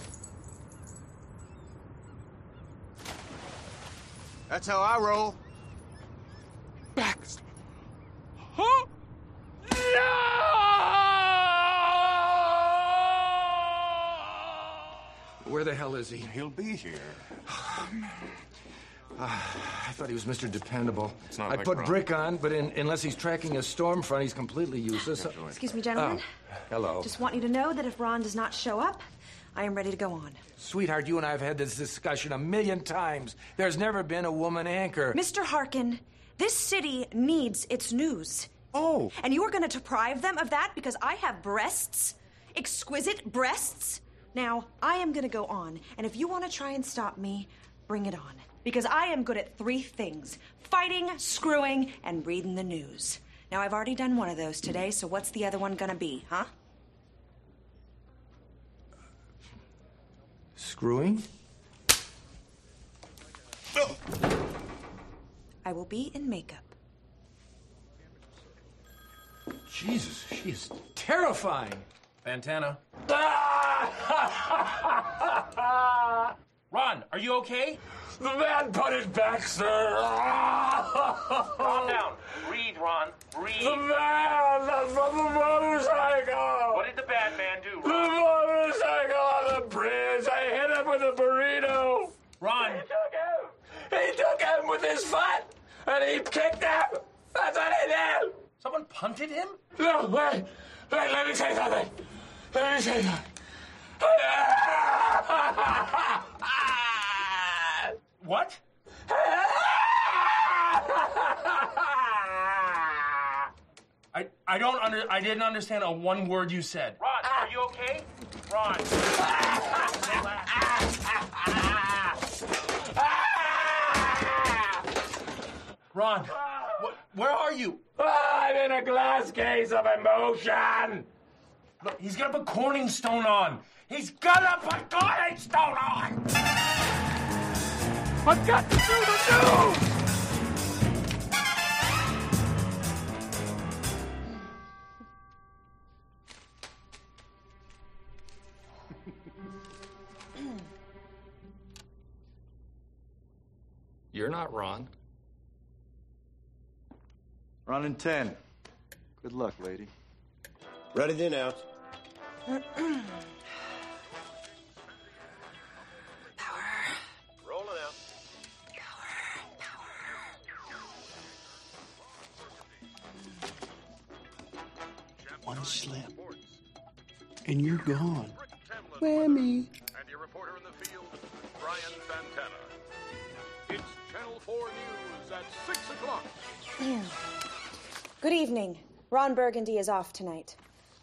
That's how I roll. Baxter. Huh? No! Where the hell is he? He'll be here. I thought he was Mr. Dependable. It's not I like put Ron. Brick on, but unless he's tracking a storm front, he's completely useless. Excuse me, gentlemen. Hello. Just want you to know that if Ron does not show up, I am ready to go on. Sweetheart, you and I have had this discussion 1,000,000 times. There's never been a woman anchor. Mr. Harkin, this city needs its news. Oh. And you are going to deprive them of that because I have breasts? exquisite breasts? Now, I am gonna go on, and if you want to try and stop me, bring it on. Because I am good at 3 things: fighting, screwing, and reading the news. Now, I've already done one of those today, so what's the other one gonna be, huh? Screwing? I will be in makeup. Jesus, she is terrifying. Fantana. Ron, are you okay? The man put it back, sir. Calm down. Breathe, Ron. Breathe. The man that's from the motorcycle. What did the bad man do, The Ron? motorcycle on the bridge. I hit him with a burrito. Ron. He took him with his foot, and he kicked him. That's what he did. Someone punted him? No, wait, let me say something. Let me say something. What? I didn't understand a one word you said. Ron, are you okay? Ron. Ron, where are you? I'm in a glass case of emotion. Look, he's gonna put Corning Stone on. He's gonna put Corning Stone on! I've got to do the news! You're not Ron. Ron in 10. Good luck, lady. Ready to announce. Rolling out. One slip, and you're gone. Whammy. And your reporter in the field, Brian Fantana. It's Channel 4 News at 6 o'clock. Good evening. Ron Burgundy is off tonight.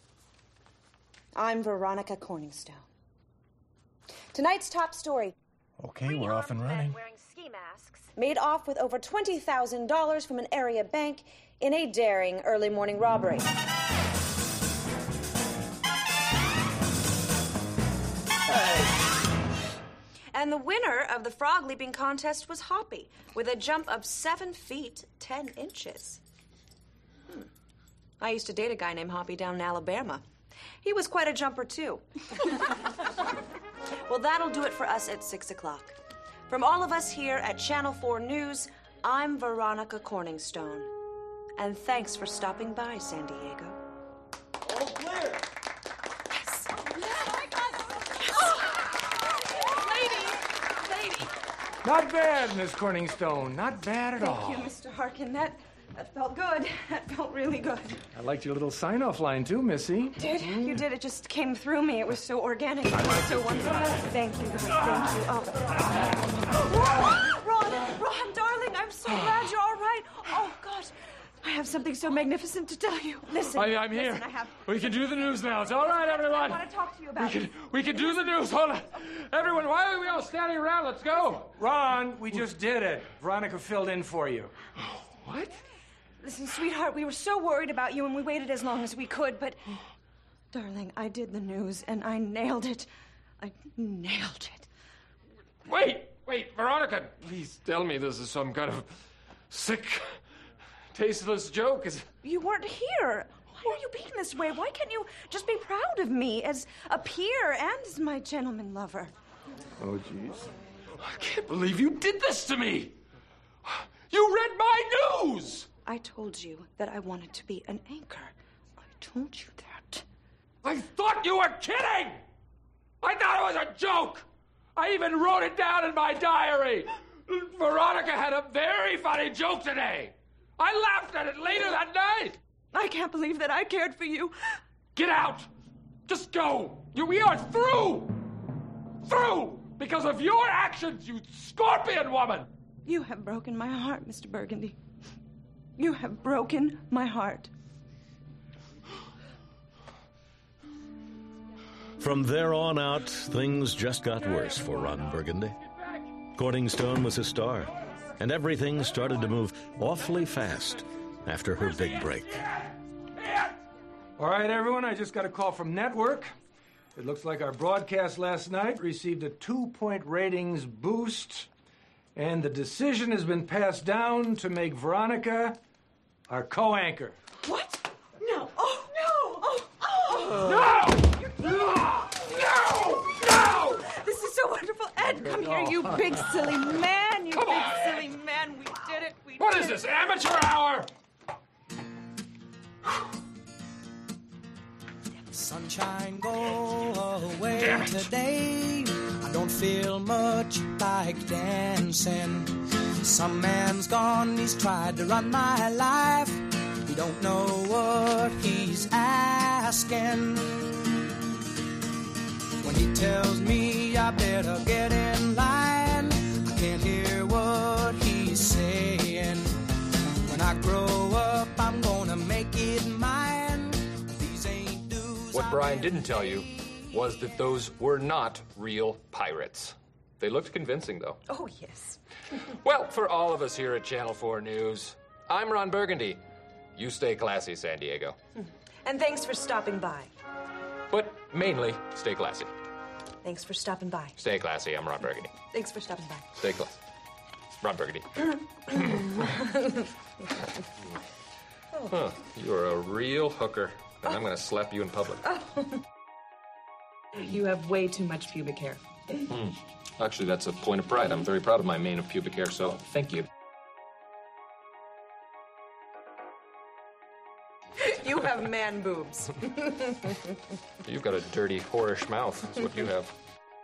I'm Veronica Corningstone. Tonight's top story. Okay, we're off and running. Wearing ski masks made off with over $20,000 from an area bank in a daring early morning robbery. And the winner of the frog leaping contest was Hoppy, with a jump of 7 feet, 10 inches. I used to date a guy named Hoppy down in Alabama. He was quite a jumper, too. Well, that'll do it for us at 6 o'clock. From all of us here at Channel 4 News, I'm Veronica Corningstone. And thanks for stopping by, San Diego. All clear. Yes. Lady. Not bad, Miss Corningstone. Not bad at all. Thank you, Mr. Harkin. That felt good. That felt really good. I liked your little sign-off line, too, Missy. You did. It just came through me. It was so organic. It was so wonderful. Thank you. Thank you. Oh. Ron, darling, I'm so glad you're all right. Oh, gosh. I have something so magnificent to tell you. Listen. I'm here. Listen, I have... We can do the news now. It's all right, everyone. I want to talk to you about it. We can do the news. Hold on. Everyone, why are we all standing around? Let's go. Ron, we just did it. Veronica filled in for you. What? Listen, sweetheart, we were so worried about you and we waited as long as we could, but... Darling, I did the news and I nailed it. I nailed it. Wait, Veronica, please tell me this is some kind of sick, tasteless joke. You weren't here. Why are you being this way? Why can't you just be proud of me as a peer and as my gentleman lover? Oh, jeez. I can't believe you did this to me. You read my news. I told you that I wanted to be an anchor. I told you that. I thought you were kidding. I thought it was a joke. I even wrote it down in my diary. Veronica had a very funny joke today. I laughed at it later that night. I can't believe that I cared for you. Get out. Just go. We are through. Through. Because of your actions, you scorpion woman. You have broken my heart, Mr. Burgundy. You have broken my heart. From there on out, things just got worse for Ron Burgundy. Corningstone was a star, and everything started to move awfully fast after her big break. All right, everyone, I just got a call from Network. It looks like our broadcast last night received a 2-point ratings boost, and the decision has been passed down to make Veronica our co-anchor. What? No. Oh, no. Oh, oh. No! No! This is so wonderful. Ed, come here, you big silly man. You Come big on, silly man. We did it. What is this, amateur hour? Sunshine, go away Damn it. today. I don't feel much like dancing. Some man's gone, he's tried to run my life. He don't know what he's asking. When he tells me I better get in line, I can't hear what he's saying. When I grow up, I'm gonna make it mine. These ain't dues. What Brian didn't tell you was that those were not real pirates. They looked convincing, though. Oh, yes. Well, for all of us here at Channel 4 News, I'm Ron Burgundy. You stay classy, San Diego. And thanks for stopping by. But mainly, stay classy. Thanks for stopping by. Stay classy. I'm Ron Burgundy. Thanks for stopping by. Stay classy. Ron Burgundy. Huh, you're a real hooker, and I'm going to slap you in public. You have way too much pubic hair. Actually, that's a point of pride. I'm very proud of my mane of pubic hair, so thank you. You have man boobs. You've got a dirty, whorish mouth. That's what you have.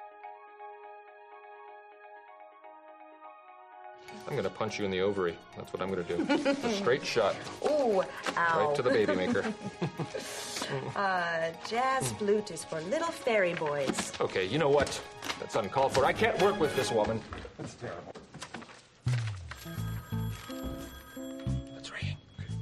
I'm going to punch you in the ovary. That's what I'm going to do. A straight shot. Ooh, ow. Right to the baby maker. Jazz flute is for little fairy boys. Okay, you know what? That's uncalled for. I can't work with this woman. That's terrible. That's ringing.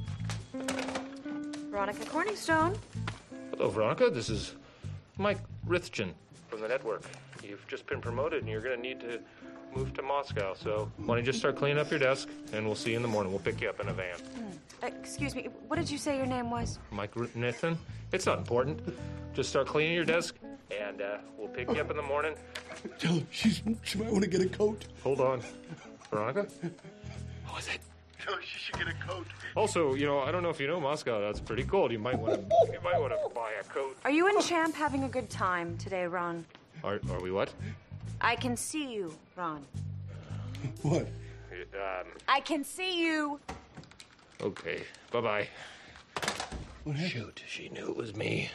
Veronica Corningstone. Hello, Veronica. This is Mike Rithchen from the network. You've just been promoted, and you're going to need to move to Moscow. So why don't you just start cleaning up your desk, and we'll see you in the morning. We'll pick you up in a van. Excuse me, what did you say your name was? Mike Rithchen? It's not important. Just start cleaning your desk, and we'll pick you up in the morning. Tell her she might want to get a coat. Hold on. Veronica? What was it? Tell her she should get a coat. Also, you know, I don't know if you know Moscow. That's pretty cold. You might want to buy a coat. Are you and Champ having a good time today, Ron? Are we what? I can see you, Ron. What? I can see you. Okay. Bye-bye. Shoot, she knew it was me.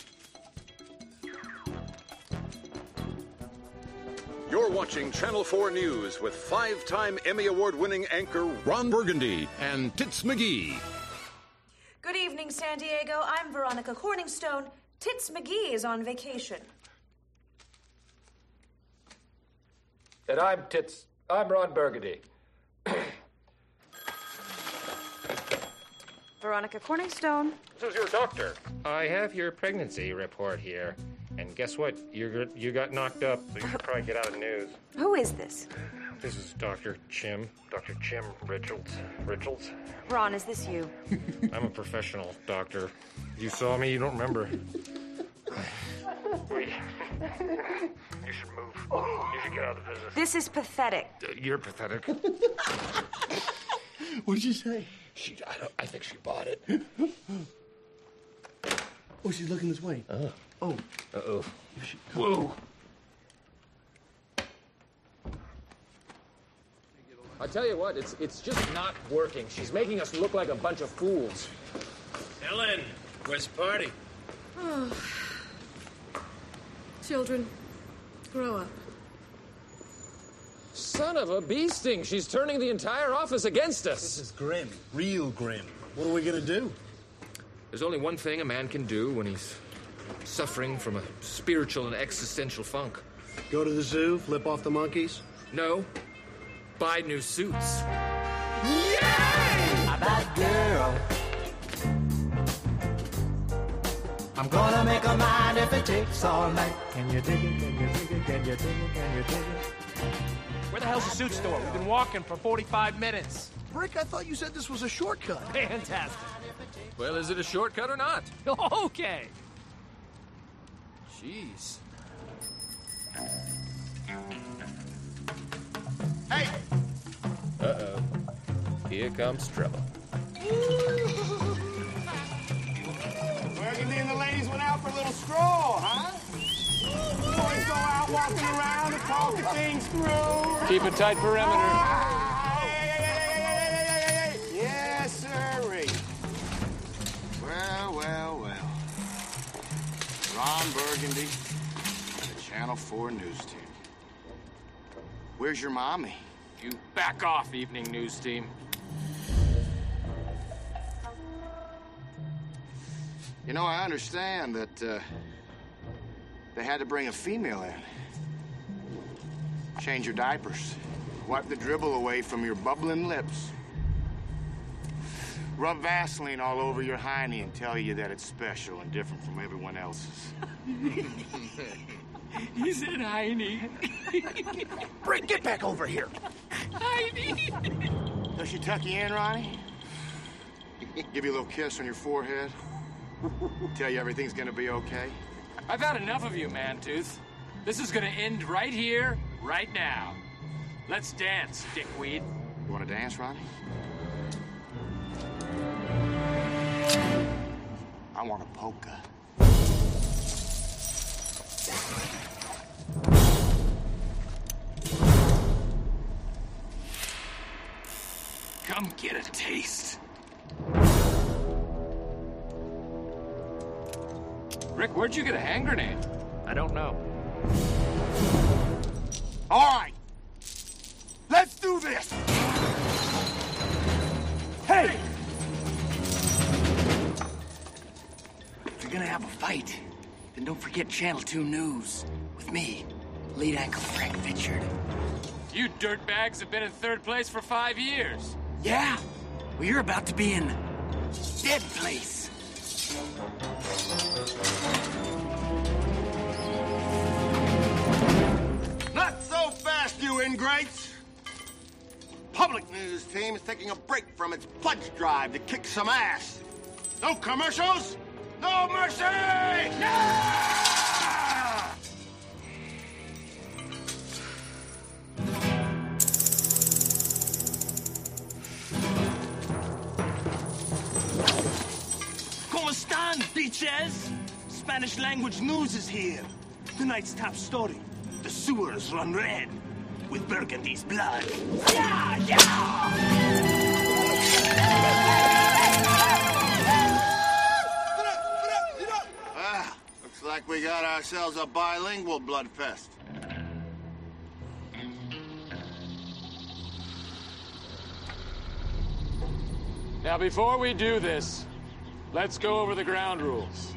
You're watching Channel 4 News with 5-time Emmy Award-winning anchor Ron Burgundy and Tits McGee. Good evening, San Diego. I'm Veronica Corningstone. Tits McGee is on vacation. And I'm Ron Burgundy. Veronica Corningstone. This is your doctor. I have your pregnancy report here. And guess what? You got knocked up, so you should probably get out of the news. Who is this? This is Dr. Chim Richards. Ron, is this you? I'm a professional doctor. You saw me, you don't remember. You should move. You should get out of the business. This is pathetic. You're pathetic. What did you say? I think she bought it. Oh, she's looking this way. Oh. Oh. Uh-oh. Whoa. I tell you what, it's just not working. She's making us look like a bunch of fools. Ellen, where's the party? Oh. Children, grow up. Son of a bee sting. She's turning the entire office against us. This is grim. Real grim. What are we going to do? There's only one thing a man can do when he's suffering from a spiritual and existential funk. Go to the zoo, flip off the monkeys? No. Buy new suits. Yay! A bad girl. I'm gonna make a mind if it takes all night. Can you dig it? Can you dig it? Can you dig it? Can you dig it? Where the hell's the suit store? We've been walking for 45 minutes. Brick, I thought you said this was a shortcut. Fantastic. Well, is it a shortcut or not? Okay. Jeez. Hey! Uh-oh. Here comes trouble. Burgundy and the ladies went out for a little stroll, huh? Boys go out walking around and talking things through. Keep a tight perimeter. Hey. Yes, sirree. Well. Ron Burgundy, the Channel 4 news team. Where's your mommy? You back off, evening news team. You know, I understand that they had to bring a female in. Change your diapers. Wipe the dribble away from your bubbling lips. Rub Vaseline all over your hiney and tell you that it's special and different from everyone else's. He said hiney. Brick, get back over here. Hiney. Does she tuck you in, Ronnie? Give you a little kiss on your forehead? Tell you everything's gonna be okay? I've had enough of you, Mantooth. This is gonna end right here, right now. Let's dance, dickweed. You wanna dance, Ronnie? I want a polka. Come get a taste. Rick, where'd you get a hand grenade? I don't know. All right. Let's do this. Hey! If you're gonna have a fight, then don't forget Channel 2 News. With me, lead anchor Frank Fitchard. You dirtbags have been in third place for 5 years. Yeah? Well, you're about to be in dead place. Not so fast, you ingrates! Public news team is taking a break from its pledge drive to kick some ass. No commercials, no mercy! Yeah! ¿Cómo están, bitches? Spanish language news is here. Tonight's top story. The sewers run red with Burgundy's blood. Yeah, Looks like we got ourselves a bilingual blood fest. Now, before we do this, let's go over the ground rules.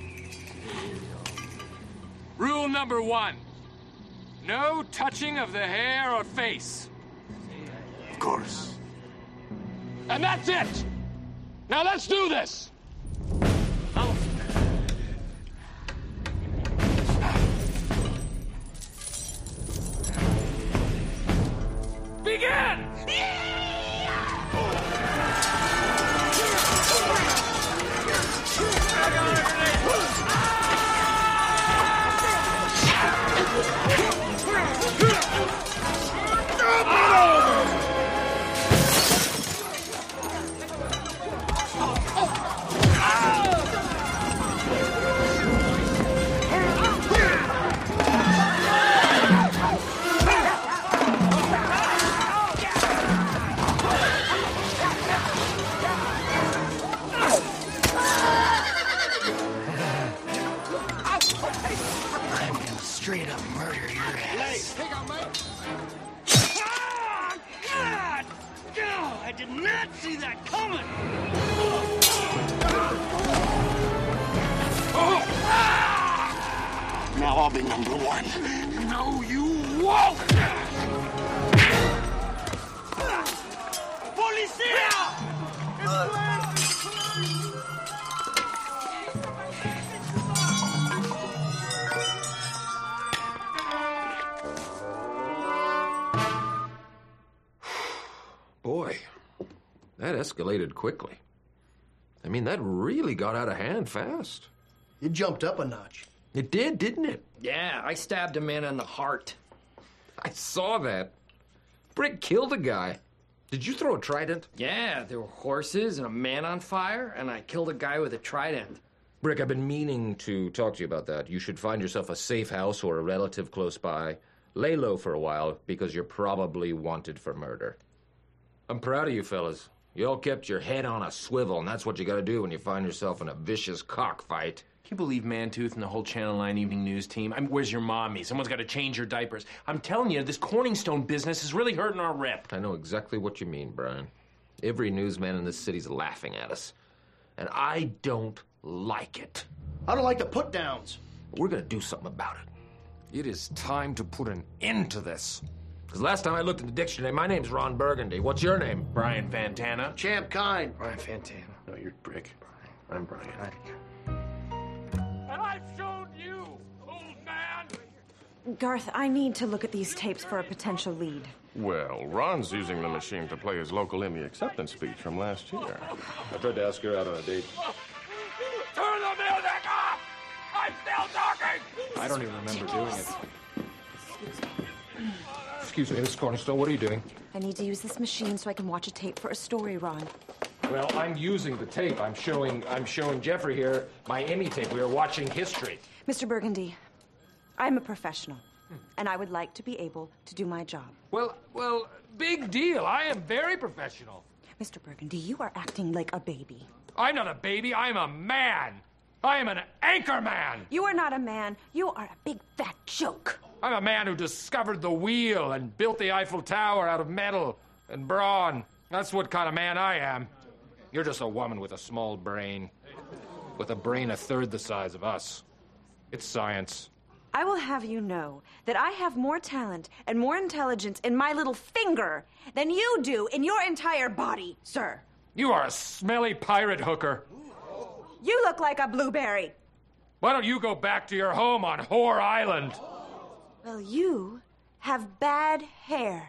Rule number 1. No touching of the hair or face. Of course. And that's it! Now let's do this! Begin! Straight up murder your ass. Ah, God! No, I did not see that coming. Now I'll be number 1. No, you won't! Policia! That escalated quickly. I mean, that really got out of hand fast. It jumped up a notch. It did, didn't it? Yeah, I stabbed a man in the heart. I saw that. Brick killed a guy. Did you throw a trident? Yeah, there were horses and a man on fire, and I killed a guy with a trident. Brick, I've been meaning to talk to you about that. You should find yourself a safe house or a relative close by. Lay low for a while, because you're probably wanted for murder. I'm proud of you fellas. You all kept your head on a swivel, and that's what you gotta do when you find yourself in a vicious cockfight. Can you believe Mantooth and the whole Channel 9 Evening News team? Where's your mommy? Someone's got to change your diapers. I'm telling you, this Corningstone business is really hurting our rep. I know exactly what you mean, Brian. Every newsman in this city's laughing at us. And I don't like it. I don't like the put-downs. We're gonna do something about it. It is time to put an end to this. Because last time I looked in the dictionary, my name's Ron Burgundy. What's your name? Brian Fantana. Champ Kind. Brian Fantana. No, you're Brick. I'm Brian. And I've shown you, old man! Garth, I need to look at these tapes for a potential lead. Well, Ron's using the machine to play his local Emmy acceptance speech from last year. I tried to ask her out on a date. Turn the music off! I'm still talking! I don't even remember doing it. Excuse me, Miss Cornerstone, what are you doing? I need to use this machine so I can watch a tape for a story, Ron. Well, I'm using the tape. I'm showing Jeffrey here my Emmy tape. We are watching history. Mr. Burgundy, I'm a professional, and I would like to be able to do my job. Well, big deal. I am very professional. Mr. Burgundy, you are acting like a baby. I'm not a baby. I'm a man. I am an anchor man. You are not a man. You are a big fat joke. I'm a man who discovered the wheel and built the Eiffel Tower out of metal and brawn. That's what kind of man I am. You're just a woman with a small brain. With a brain a third the size of us. It's science. I will have you know that I have more talent and more intelligence in my little finger than you do in your entire body, sir. You are a smelly pirate hooker. You look like a blueberry. Why don't you go back to your home on Whore Island? Well, you have bad hair.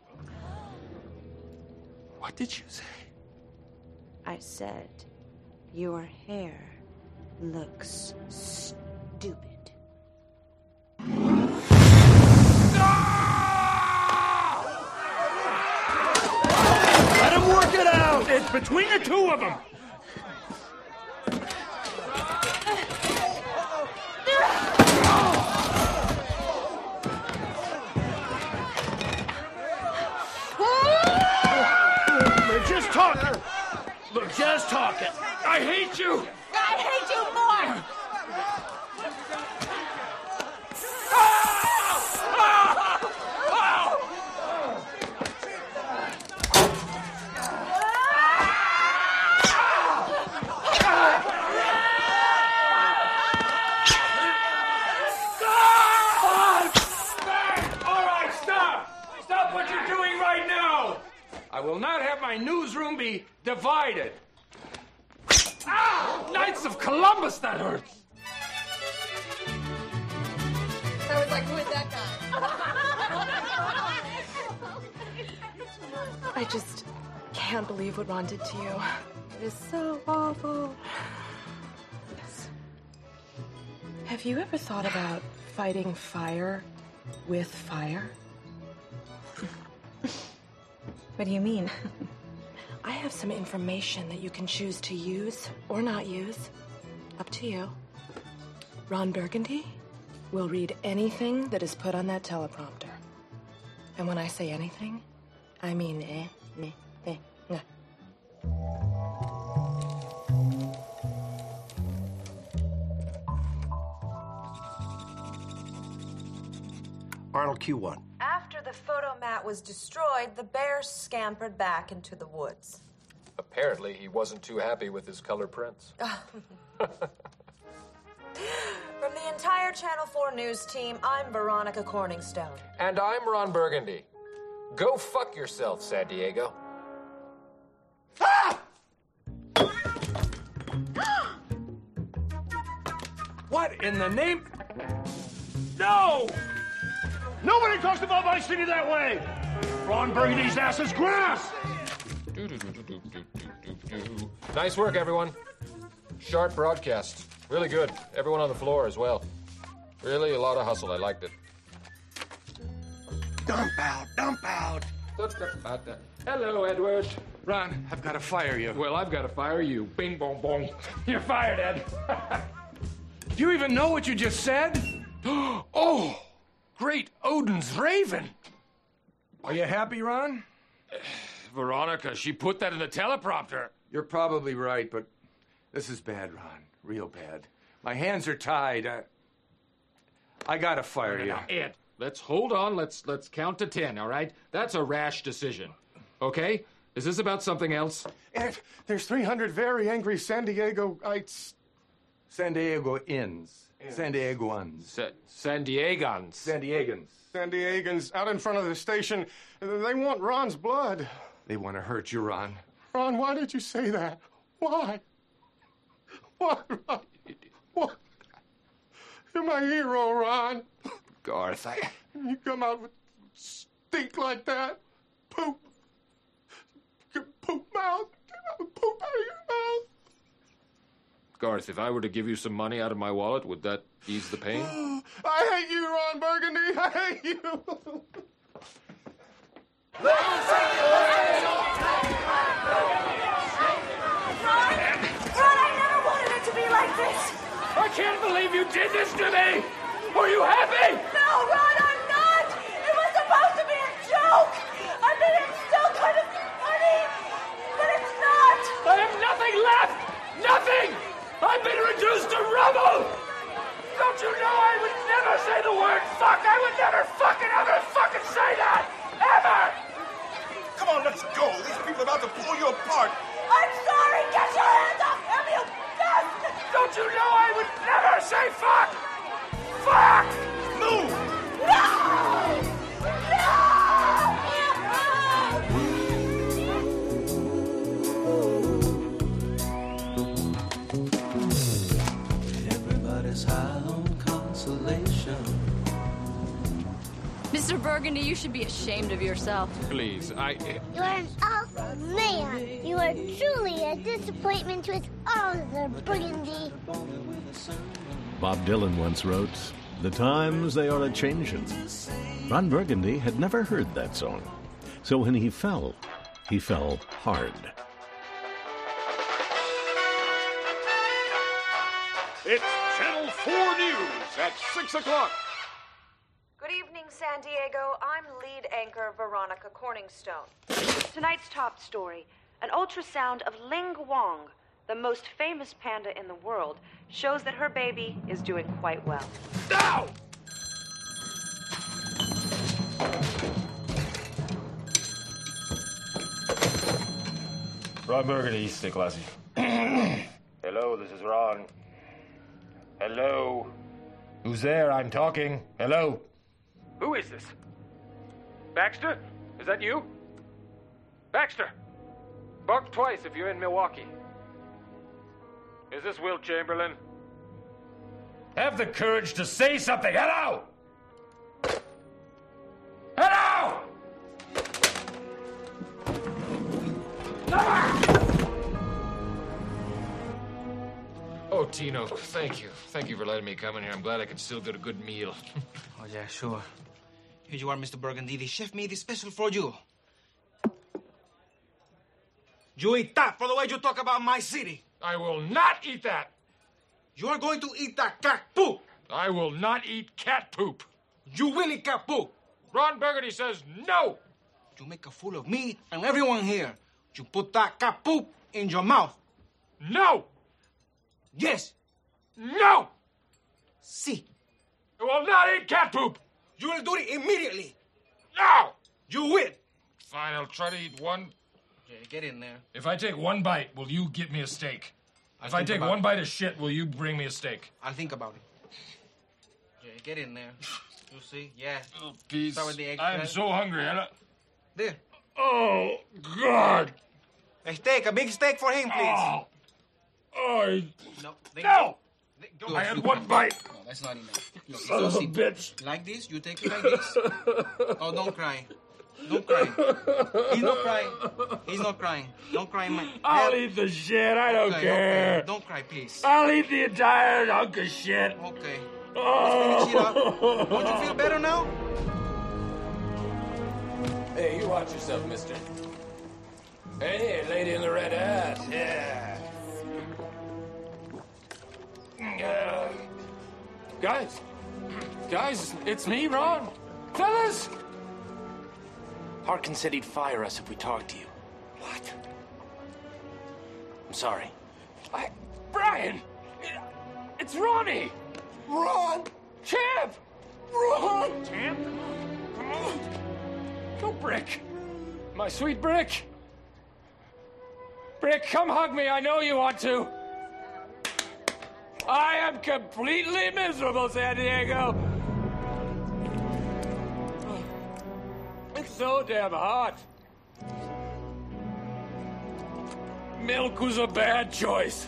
What did you say? I said, your hair looks stupid. Let him work it out! It's between the two of them! We're just talking. We're just talking. I hate you! I hate you more! I will not have my newsroom be divided. Ah! Knights of Columbus, that hurts. I was like, who is that guy? I just can't believe what Ron did to you. It is so awful. Yes. Have you ever thought about fighting fire with fire? What do you mean? I have some information that you can choose to use or not use. Up to you. Ron Burgundy will read anything that is put on that teleprompter. And when I say anything, I mean nah. Arnold Q1. After the photomat was destroyed, the bear scampered back into the woods. Apparently, he wasn't too happy with his color prints. From the entire Channel 4 News team, I'm Veronica Corningstone. And I'm Ron Burgundy. Go fuck yourself, San Diego. What in the name? No! Nobody talks about my city that way! Ron Burgundy's ass is grass! Nice work, everyone. Sharp broadcast. Really good. Everyone on the floor as well. Really a lot of hustle. I liked it. Dump out, dump out. Hello, Edward. Ron, I've got to fire you. Well, I've got to fire you. Bing, bong, bong. You're fired, Ed. Do you even know what you just said? Oh, great Odin's Raven. Are you happy, Ron? Veronica, she put that in the teleprompter. You're probably right, but this is bad, Ron. Real bad. My hands are tied. I gotta fire you. Now, Ed, let's hold on. Let's count to 10, all right? That's a rash decision. Okay? Is this about something else? Ed, there's 300 very angry San Diegoites. San Diegoans. San Diegoans. San Diegans. San Diegans. San Diegans out in front of the station. They want Ron's blood. They want to hurt you, Ron. Ron, why did you say that? Why? Why, Ron? What? You're my hero, Ron. Garth, You come out with stink like that. Poop. Poop mouth. Poop out of your mouth. Garth, if I were to give you some money out of my wallet, would that ease the pain? I hate you, Ron Burgundy. I hate you. Ron, I never wanted it to be like this. I can't believe you did this to me. Are you happy? No, Ron, I'm not. It was supposed to be a joke. I mean, it's still kind of funny, but it's not. I have nothing left. Nothing. I've been reduced to rubble. Don't you know I would never say the word fuck? I would never fucking ever fucking say that. Ever. Come on, let's go. These people are about to pull you apart. I'm sorry. Get your hands off him, you bastard. Don't you know I would never say fuck? Fuck! Move! Everybody's high on consolation. Mr. Burgundy, you should be ashamed of yourself. Please, You're an awful man. You are truly a disappointment to us all, Sir Burgundy. Bob Dylan once wrote, "The times they are a-changin'." Ron Burgundy had never heard that song. So when he fell hard. It's Channel 4 News at 6 o'clock. Good evening, San Diego. I'm lead anchor Veronica Corningstone. Tonight's top story, an ultrasound of Ling Wong, the most famous panda in the world, shows that her baby is doing quite well. No! Ron Burgundy, stay classy. Hello, this is Ron. Hello. Who's there? I'm talking. Hello. Who is this? Baxter? Is that you? Baxter! Bark twice if you're in Milwaukee. Is this Will Chamberlain? Have the courage to say something. Hello! Hello! Oh, Tino, thank you. Thank you for letting me come in here. I'm glad I can still get a good meal. Oh, yeah, sure. Here you are, Mr. Burgundy. The chef made this special for you. You eat that for the way you talk about my city. I will not eat that. You are going to eat that cat poop. I will not eat cat poop. You will eat cat poop. Ron Burgundy says no. You make a fool of me and everyone here. You put that cat poop in your mouth. No. Yes. No. See. I will not eat cat poop. You will do it immediately. No. You will. Fine, I'll try to eat one. Yeah, get in there. If I take one bite, will you get me a steak? If I take one bite of shit, will you bring me a steak? I'll think about it. Yeah, get in there. You see? Yeah. Oh, peace. Start with the egg. I'm so hungry. There. Oh, God. A steak, a big steak for him, please. Oh. Oh. No. No. Go. I had one bite. No, that's not enough. Look, Son of a bitch. Like this, you take it like this. Oh, don't cry. Don't cry. He's not crying. He's not crying. Don't cry, man. I'll eat the shit. I don't care. Okay. Don't cry, please. I'll eat the entire hunk of shit. Okay. Oh. Let's finish it up. Don't you feel better now? Hey, you watch yourself, mister. Hey, lady in the red hat. Yeah. Guys, it's me, Ron. Fellas! Harkin said he'd fire us if we talked to you. What? I'm sorry. Brian! It's Ronnie! Ron! Champ! Ron! Champ? Come on. Go, Brick. My sweet Brick. Brick, come hug me. I know you want to. I am completely miserable, San Diego. It's so damn hot. Milk was a bad choice.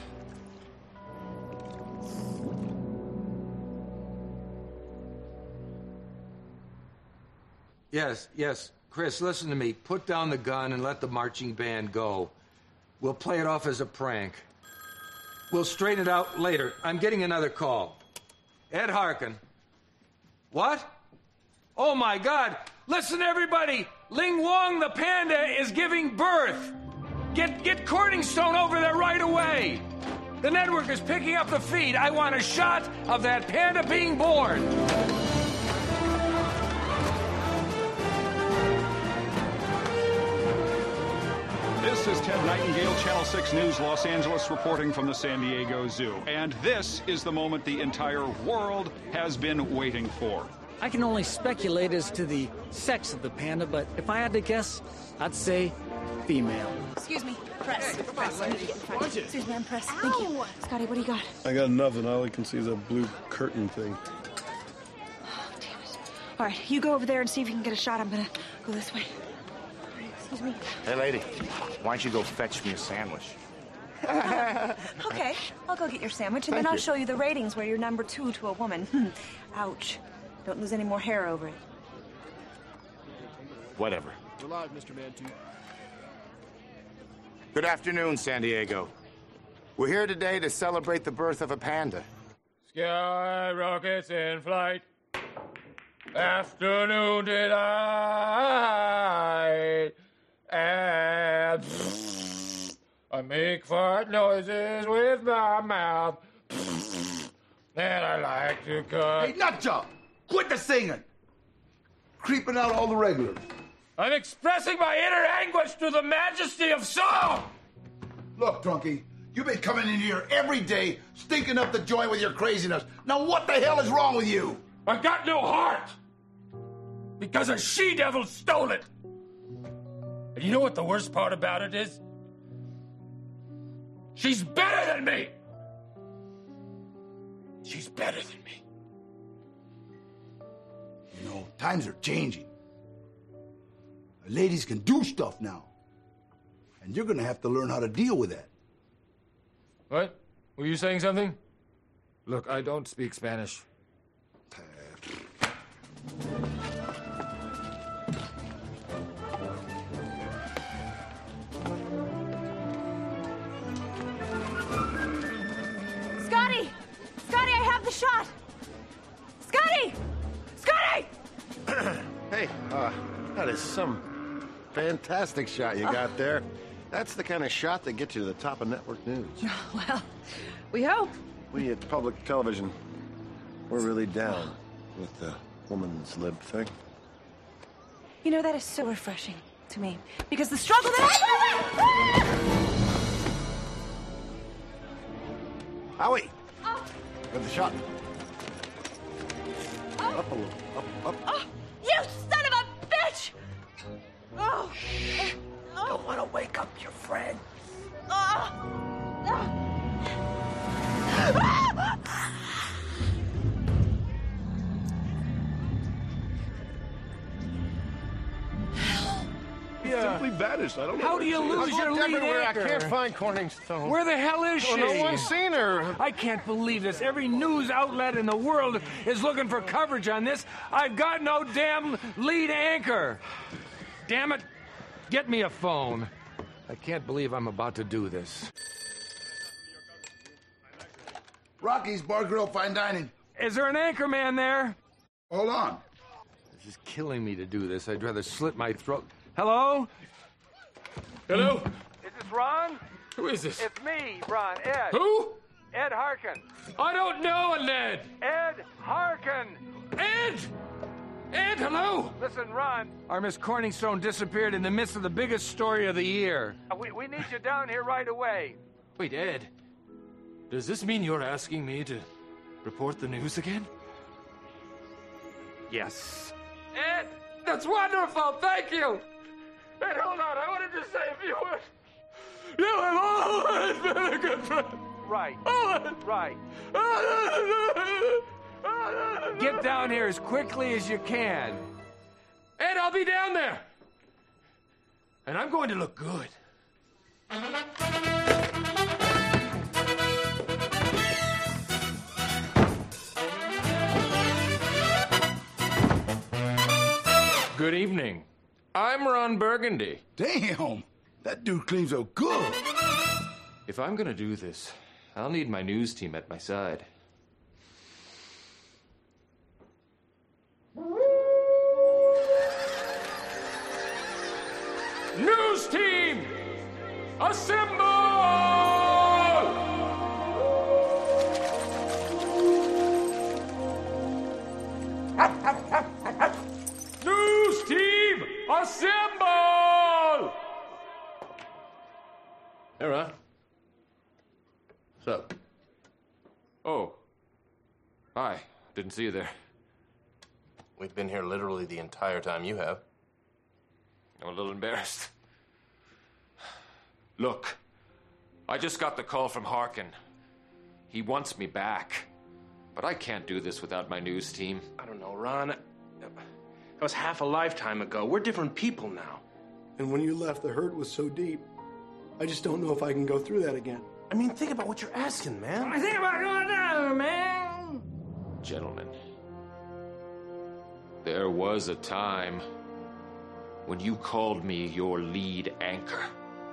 Yes. Chris, listen to me. Put down the gun and let the marching band go. We'll play it off as a prank. We'll straighten it out later. I'm getting another call. Ed Harkin. What? Oh, my God. Listen, everybody. Ling Wong, the panda, is giving birth. Get Corningstone over there right away. The network is picking up the feed. I want a shot of that panda being born. This is Ted Nightingale, Channel 6 News, Los Angeles, reporting from the San Diego Zoo. And this is the moment the entire world has been waiting for. I can only speculate as to the sex of the panda, but if I had to guess, I'd say female. Excuse me, press. Press. I need to get in front. Excuse me, I'm press. Thank you. Scotty, what do you got? I got nothing. All I can see is a blue curtain thing. All right, you go over there and see if you can get a shot. I'm gonna go this way. Excuse me. Hey, lady, why don't you go fetch me a sandwich? Okay, I'll go get your sandwich, and Thank then I'll you. show you the ratings where you're number 2 to a woman. Ouch. Don't lose any more hair over it. Whatever. We're live, Mr. Mantu. Good afternoon, San Diego. We're here today to celebrate the birth of a panda. Sky rockets in flight. Afternoon delight. And I make fart noises with my mouth. And I like to cut. Hey, Nutjob! Quit the singing! Creeping out all the regulars. I'm expressing my inner anguish to the majesty of song! Look, Trunky, you've been coming in here every day, stinking up the joint with your craziness. Now what the hell is wrong with you? I've got no heart! Because a she-devil stole it! And you know what the worst part about it is? She's better than me! She's better than me. You know, times are changing. Ladies can do stuff now. And you're gonna have to learn how to deal with that. What? Were you saying something? Look, I don't speak Spanish. Scotty! Scotty, I have the shot! Scotty! Scotty! Hey, that is some fantastic shot you got there. That's the kind of shot that gets you to the top of network news. Well, we hope. We at public television, we're really down with the woman's lib thing. You know, that is so refreshing to me. Because the struggle that Howie! With the shot. Up a little. Up. Oh, you son of a bitch! Oh. Don't want to wake up your friend. Simply vanished. I don't know. How do you lose your lead everywhere. anchor? I can't find Corningstone. Where the hell is she? No one's seen her. I can't believe this. Every news outlet in the world is looking for coverage on this. I've got no damn lead anchor. damn it! Get me a phone. I can't believe I'm about to do this. Rocky's Bar Grill Fine Dining. Is there an anchor man there? Hold on. This is killing me to do this. I'd rather slit my throat. Hello? Hello? Is this Ron? Who is this? It's me, Ron. Ed. Who? Ed Harkin. I don't know a Ned. Ed Harkin. Ed! Ed, hello? Listen, Ron. Our Miss Corningstone disappeared in the midst of the biggest story of the year. We need you down here right away. Wait, Ed. Does this mean you're asking me to report the news again? Yes. Ed, that's wonderful. Thank you. Ed, hold on. I wanted to say if you would. You have always been a good friend. Right. Always. Right. Get down here as quickly as you can. Ed, I'll be down there. And I'm going to look good. Good evening. I'm Ron Burgundy. Damn, that dude cleans so good. If I'm gonna do this, I'll need my news team at my side. News team, assemble! News team, assemble! Hey, Ron. What's up? Oh. Hi. Didn't see you there. We've been here literally the entire time you have. I'm a little embarrassed. Look, I just got the call from Harkin. He wants me back. But I can't do this without my news team. I don't know, Ron. That was half a lifetime ago. We're different people now. And when you left, the hurt was so deep. I just don't know if I can go through that again. I mean, think about what you're asking, man. I think about going down, man. Gentlemen, there was a time when you called me your lead anchor.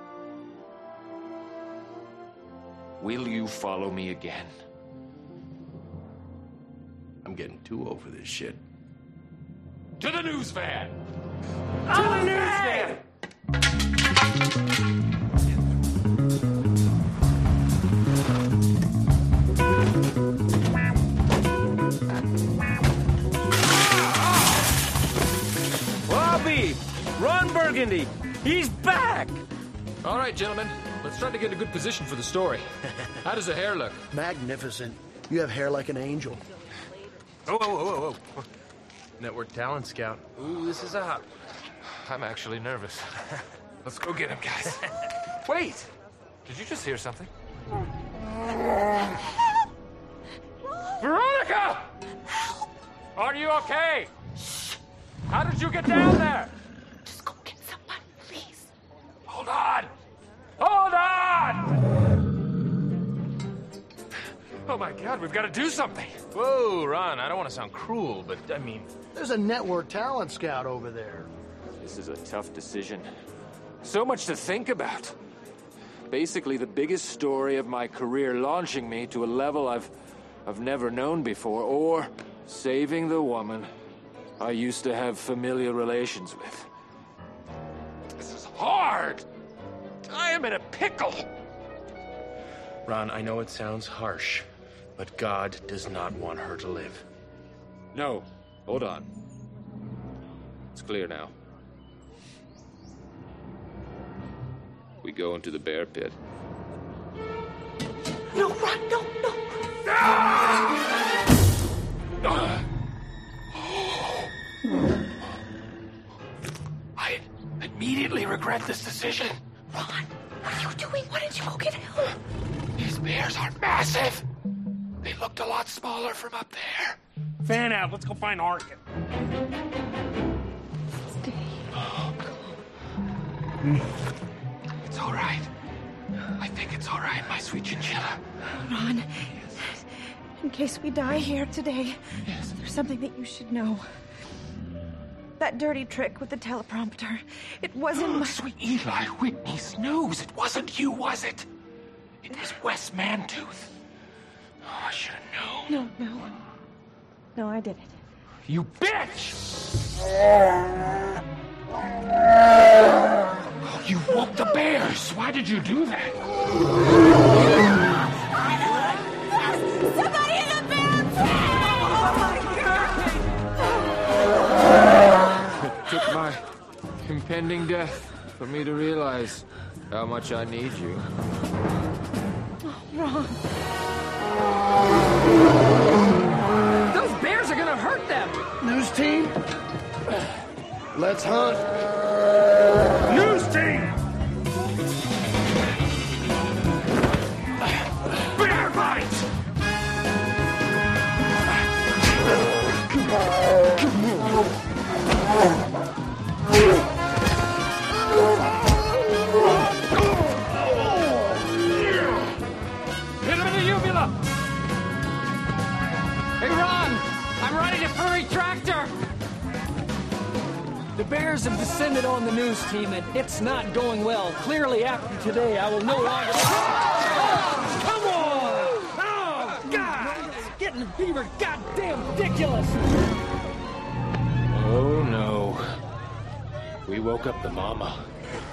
Will you follow me again? I'm getting too over this shit. To the news van! To the news van! Bobby! Ron Burgundy! He's back! All right, gentlemen. Let's try to get a good position for the story. How does the hair look? Magnificent. You have hair like an angel. Whoa. Network Talent Scout. Ooh, this is a hot. I'm actually nervous. Let's go get him, guys. Wait! Did you just hear something? Veronica! Are you okay? How did you get down there? Just go get someone, please. Hold on! Hold on! Oh my God, we've got to do something. Whoa, Ron, I don't want to sound cruel, but I mean... There's a network talent scout over there. This is a tough decision. So much to think about. Basically, the biggest story of my career, launching me to a level I've never known before, or saving the woman I used to have familiar relations with. This is hard. I am in a pickle. Ron, I know it sounds harsh, but God does not want her to live. No. Hold on. It's clear now. We go into the bear pit. No, Ron, no. I immediately regret this decision. Ron, what are you doing? Why didn't you go get help? These bears are massive. They looked a lot smaller from up there. Fan out. Let's go find Harkin. It's all right. I think it's all right, my sweet chinchilla. Ron, in case we die here today, there's something that you should know. That dirty trick with the teleprompter. It wasn't my... Sweet Eli, Whitney Snooze. It wasn't you, was it? It was Wes Mantooth. Oh, I should have known. No. No, I did it. You bitch! You woke the bears. Why did you do that? Somebody in the It took my impending death for me to realize how much I need you. Ron. Those bears are gonna hurt them! News team, let's hunt. News team! Bear bites! Hit him in the uvula! Hey, Ron! I'm riding a furry tractor! The bears have descended on the news team, and it's not going well. Clearly, after today, I will no longer... Oh, come on! Oh, God! It's getting fever goddamn ridiculous! Oh, no. We woke up the mama.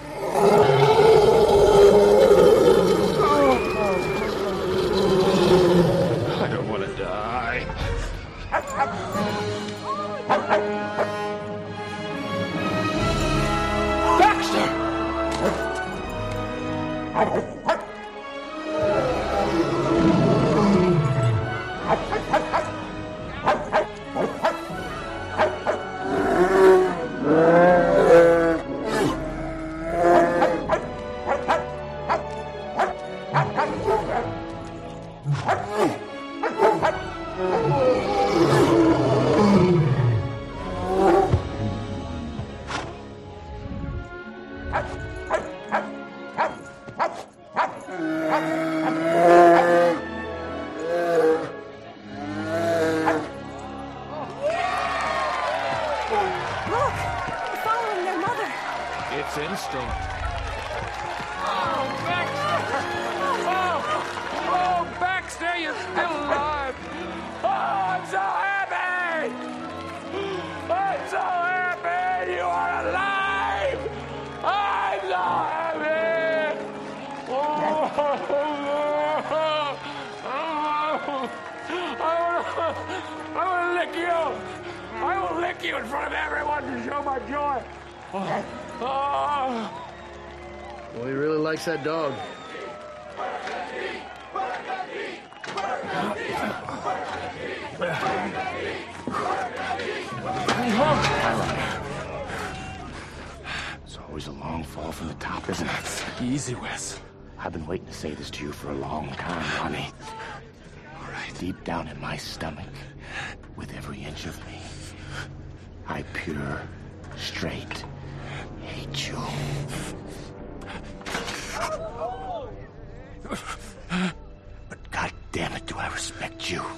I don't want to die. It's instinct. Oh, Baxter! Oh, Baxter, you're still alive! Oh, I'm so happy! I'm so happy you are alive! I'm so happy! I want to lick you! I will lick you in front of everyone to show my joy! Well, he really likes that dog. It's always a long fall from the top, isn't it? Easy, Wes. I've been waiting to say this to you for a long time, Ronnie. All right. Deep down in my stomach, with every inch of me, I pure, straight hate you. But God damn it, do I respect you.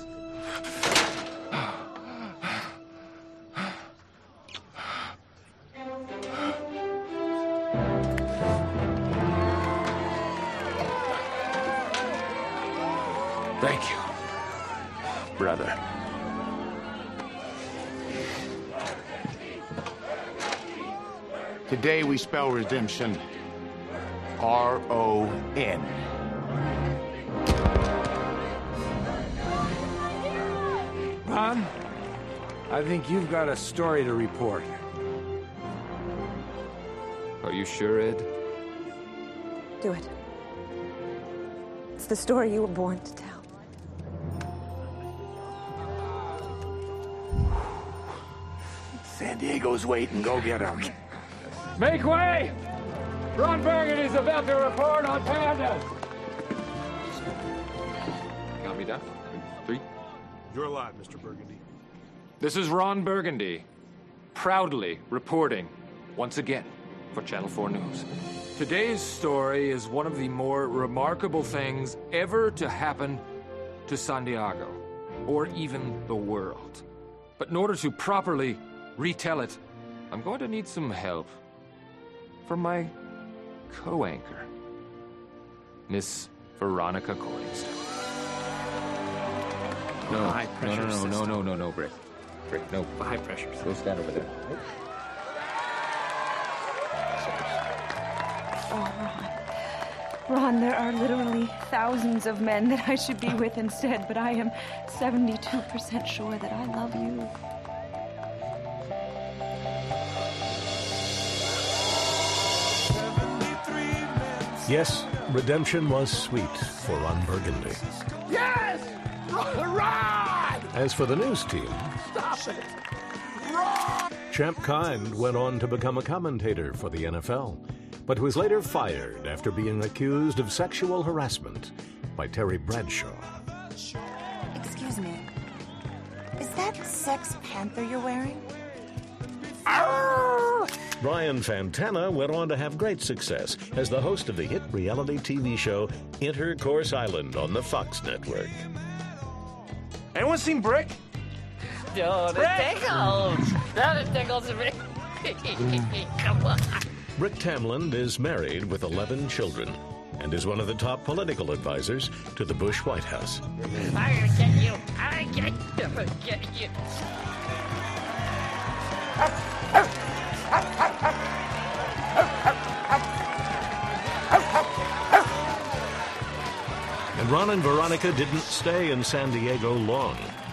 Thank you, brother. Today we spell redemption R-O-N. Ron, I think you've got a story to report. Are you sure, Ed? Do it. It's the story you were born to tell. San Diego's waiting. Go get him. Make way! Ron Burgundy's about to report on pandas! Count me down. 3. You're alive, Mr. Burgundy. This is Ron Burgundy, proudly reporting once again for Channel 4 News. Today's story is one of the more remarkable things ever to happen to San Diego, or even the world. But in order to properly retell it, I'm going to need some help from my co-anchor, Miss Veronica Corningstone. No, Brick. Brick, no. High pressure. Go stand over there. Oh, Ron, there are literally thousands of men that I should be with instead, but I am 72% sure that I love you. Yes, redemption was sweet for Ron Burgundy. Yes! Rod! As for the news team, Stop it! Rod! Champ Kind went on to become a commentator for the NFL, but was later fired after being accused of sexual harassment by Terry Bradshaw. Excuse me. Is that Sex Panther you're wearing? Brian Fantana went on to have great success as the host of the hit reality TV show Intercourse Island on the Fox network. Anyone seen Brick? Oh, the tickles. That tickles me. Come on. Rick Tamland is married with 11 children and is one of the top political advisors to the Bush White House. I'm gonna get you. I'm gonna get you. And Ron and Veronica didn't stay in San Diego long.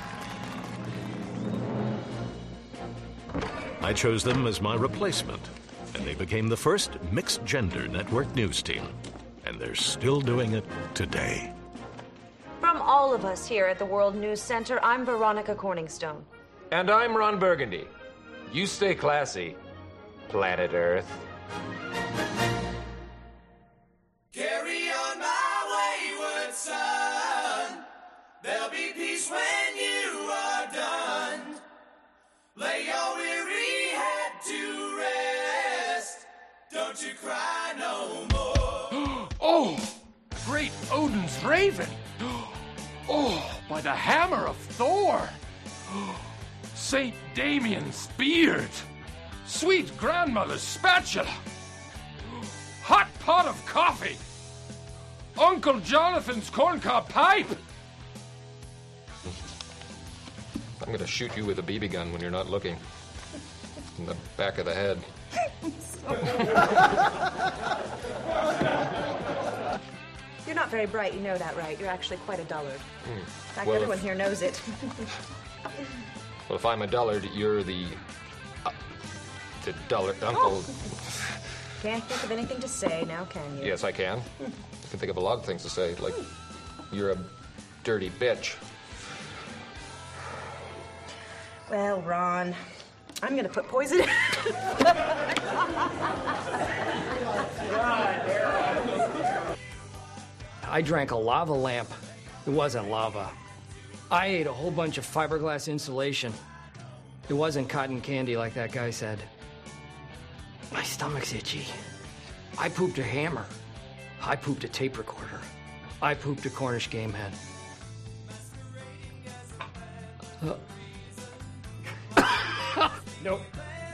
I chose them as my replacement, and they became the first mixed-gender network news team. And they're still doing it today. From all of us here at the World News Center, I'm Veronica Corningstone. And I'm Ron Burgundy. You stay classy, planet Earth. Carry on my wayward son. There'll be peace when you are done. Lay your weary head to rest. Don't you cry no more. Oh, great Odin's raven. Oh, by the hammer of Thor. Saint Damian's beard. Sweet grandmother's spatula. Hot pot of coffee. Uncle Jonathan's corncob pipe. I'm going to shoot you with a BB gun when you're not looking. In the back of the head. You're not very bright, you know that, right? You're actually quite a dullard. In fact, Well, everyone here knows it. Well, if I'm a dullard, you're the dullard uncle. Can't think of anything to say now, can you? Yes, I can. I can think of a lot of things to say, like you're a dirty bitch. Well, Ron, I'm gonna put poison in. I drank a lava lamp. It wasn't lava. I ate a whole bunch of fiberglass insulation. It wasn't cotton candy like that guy said. My stomach's itchy. I pooped a hammer. I pooped a tape recorder. I pooped a Cornish game hen. Nope.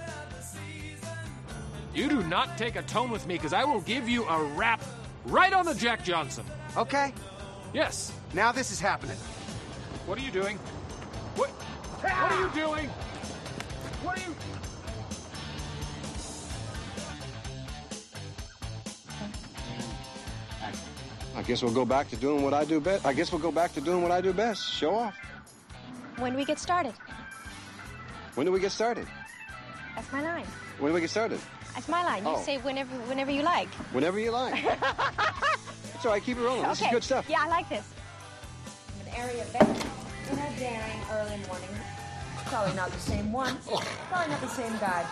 You do not take a tone with me, because I will give you a rap right on the Jack Johnson. Okay. Yes. Now this is happening. What are you doing? What are you doing? What are you... I guess we'll go back to doing what I do best. Show off. When do we get started? When do we get started? That's my line. When do we get started? That's my line. You Oh. say whenever you like. Whenever you like. That's all right. Keep it rolling. This is good stuff. Yeah, I like this. An area event in a daring early morning. Probably not the same one. Probably not the same guy.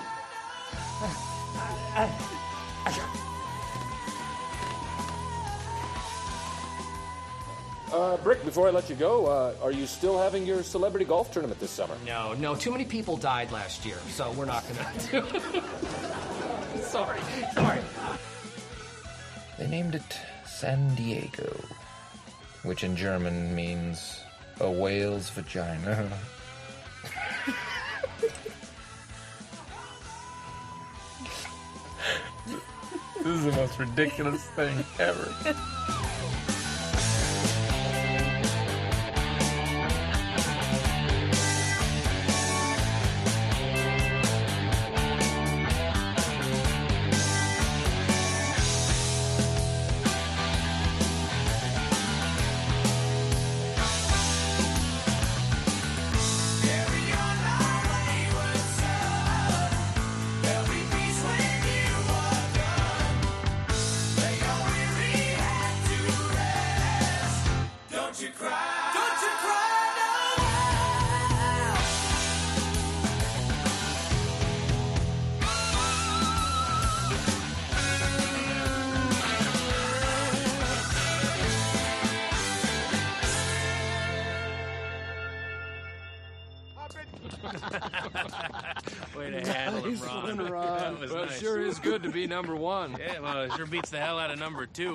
Brick, before I let you go, are you still having your celebrity golf tournament this summer? No, too many people died last year, so we're not gonna do it. Sorry. They named it San Diego, which in German means a whale's vagina. This is the most ridiculous thing ever. Way to handle him, Ron. That was Well, it nice. sure is good to be number one. Yeah, well, it sure beats the hell out of number 2.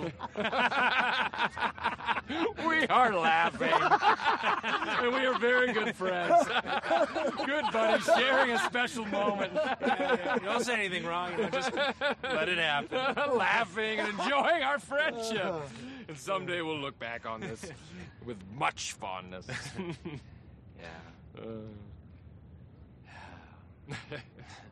We are laughing. And we are very good friends. Good buddy, sharing a special moment. You don't say anything wrong, just let it happen. Laughing and enjoying our friendship. And someday we'll look back on this with much fondness. Yeah.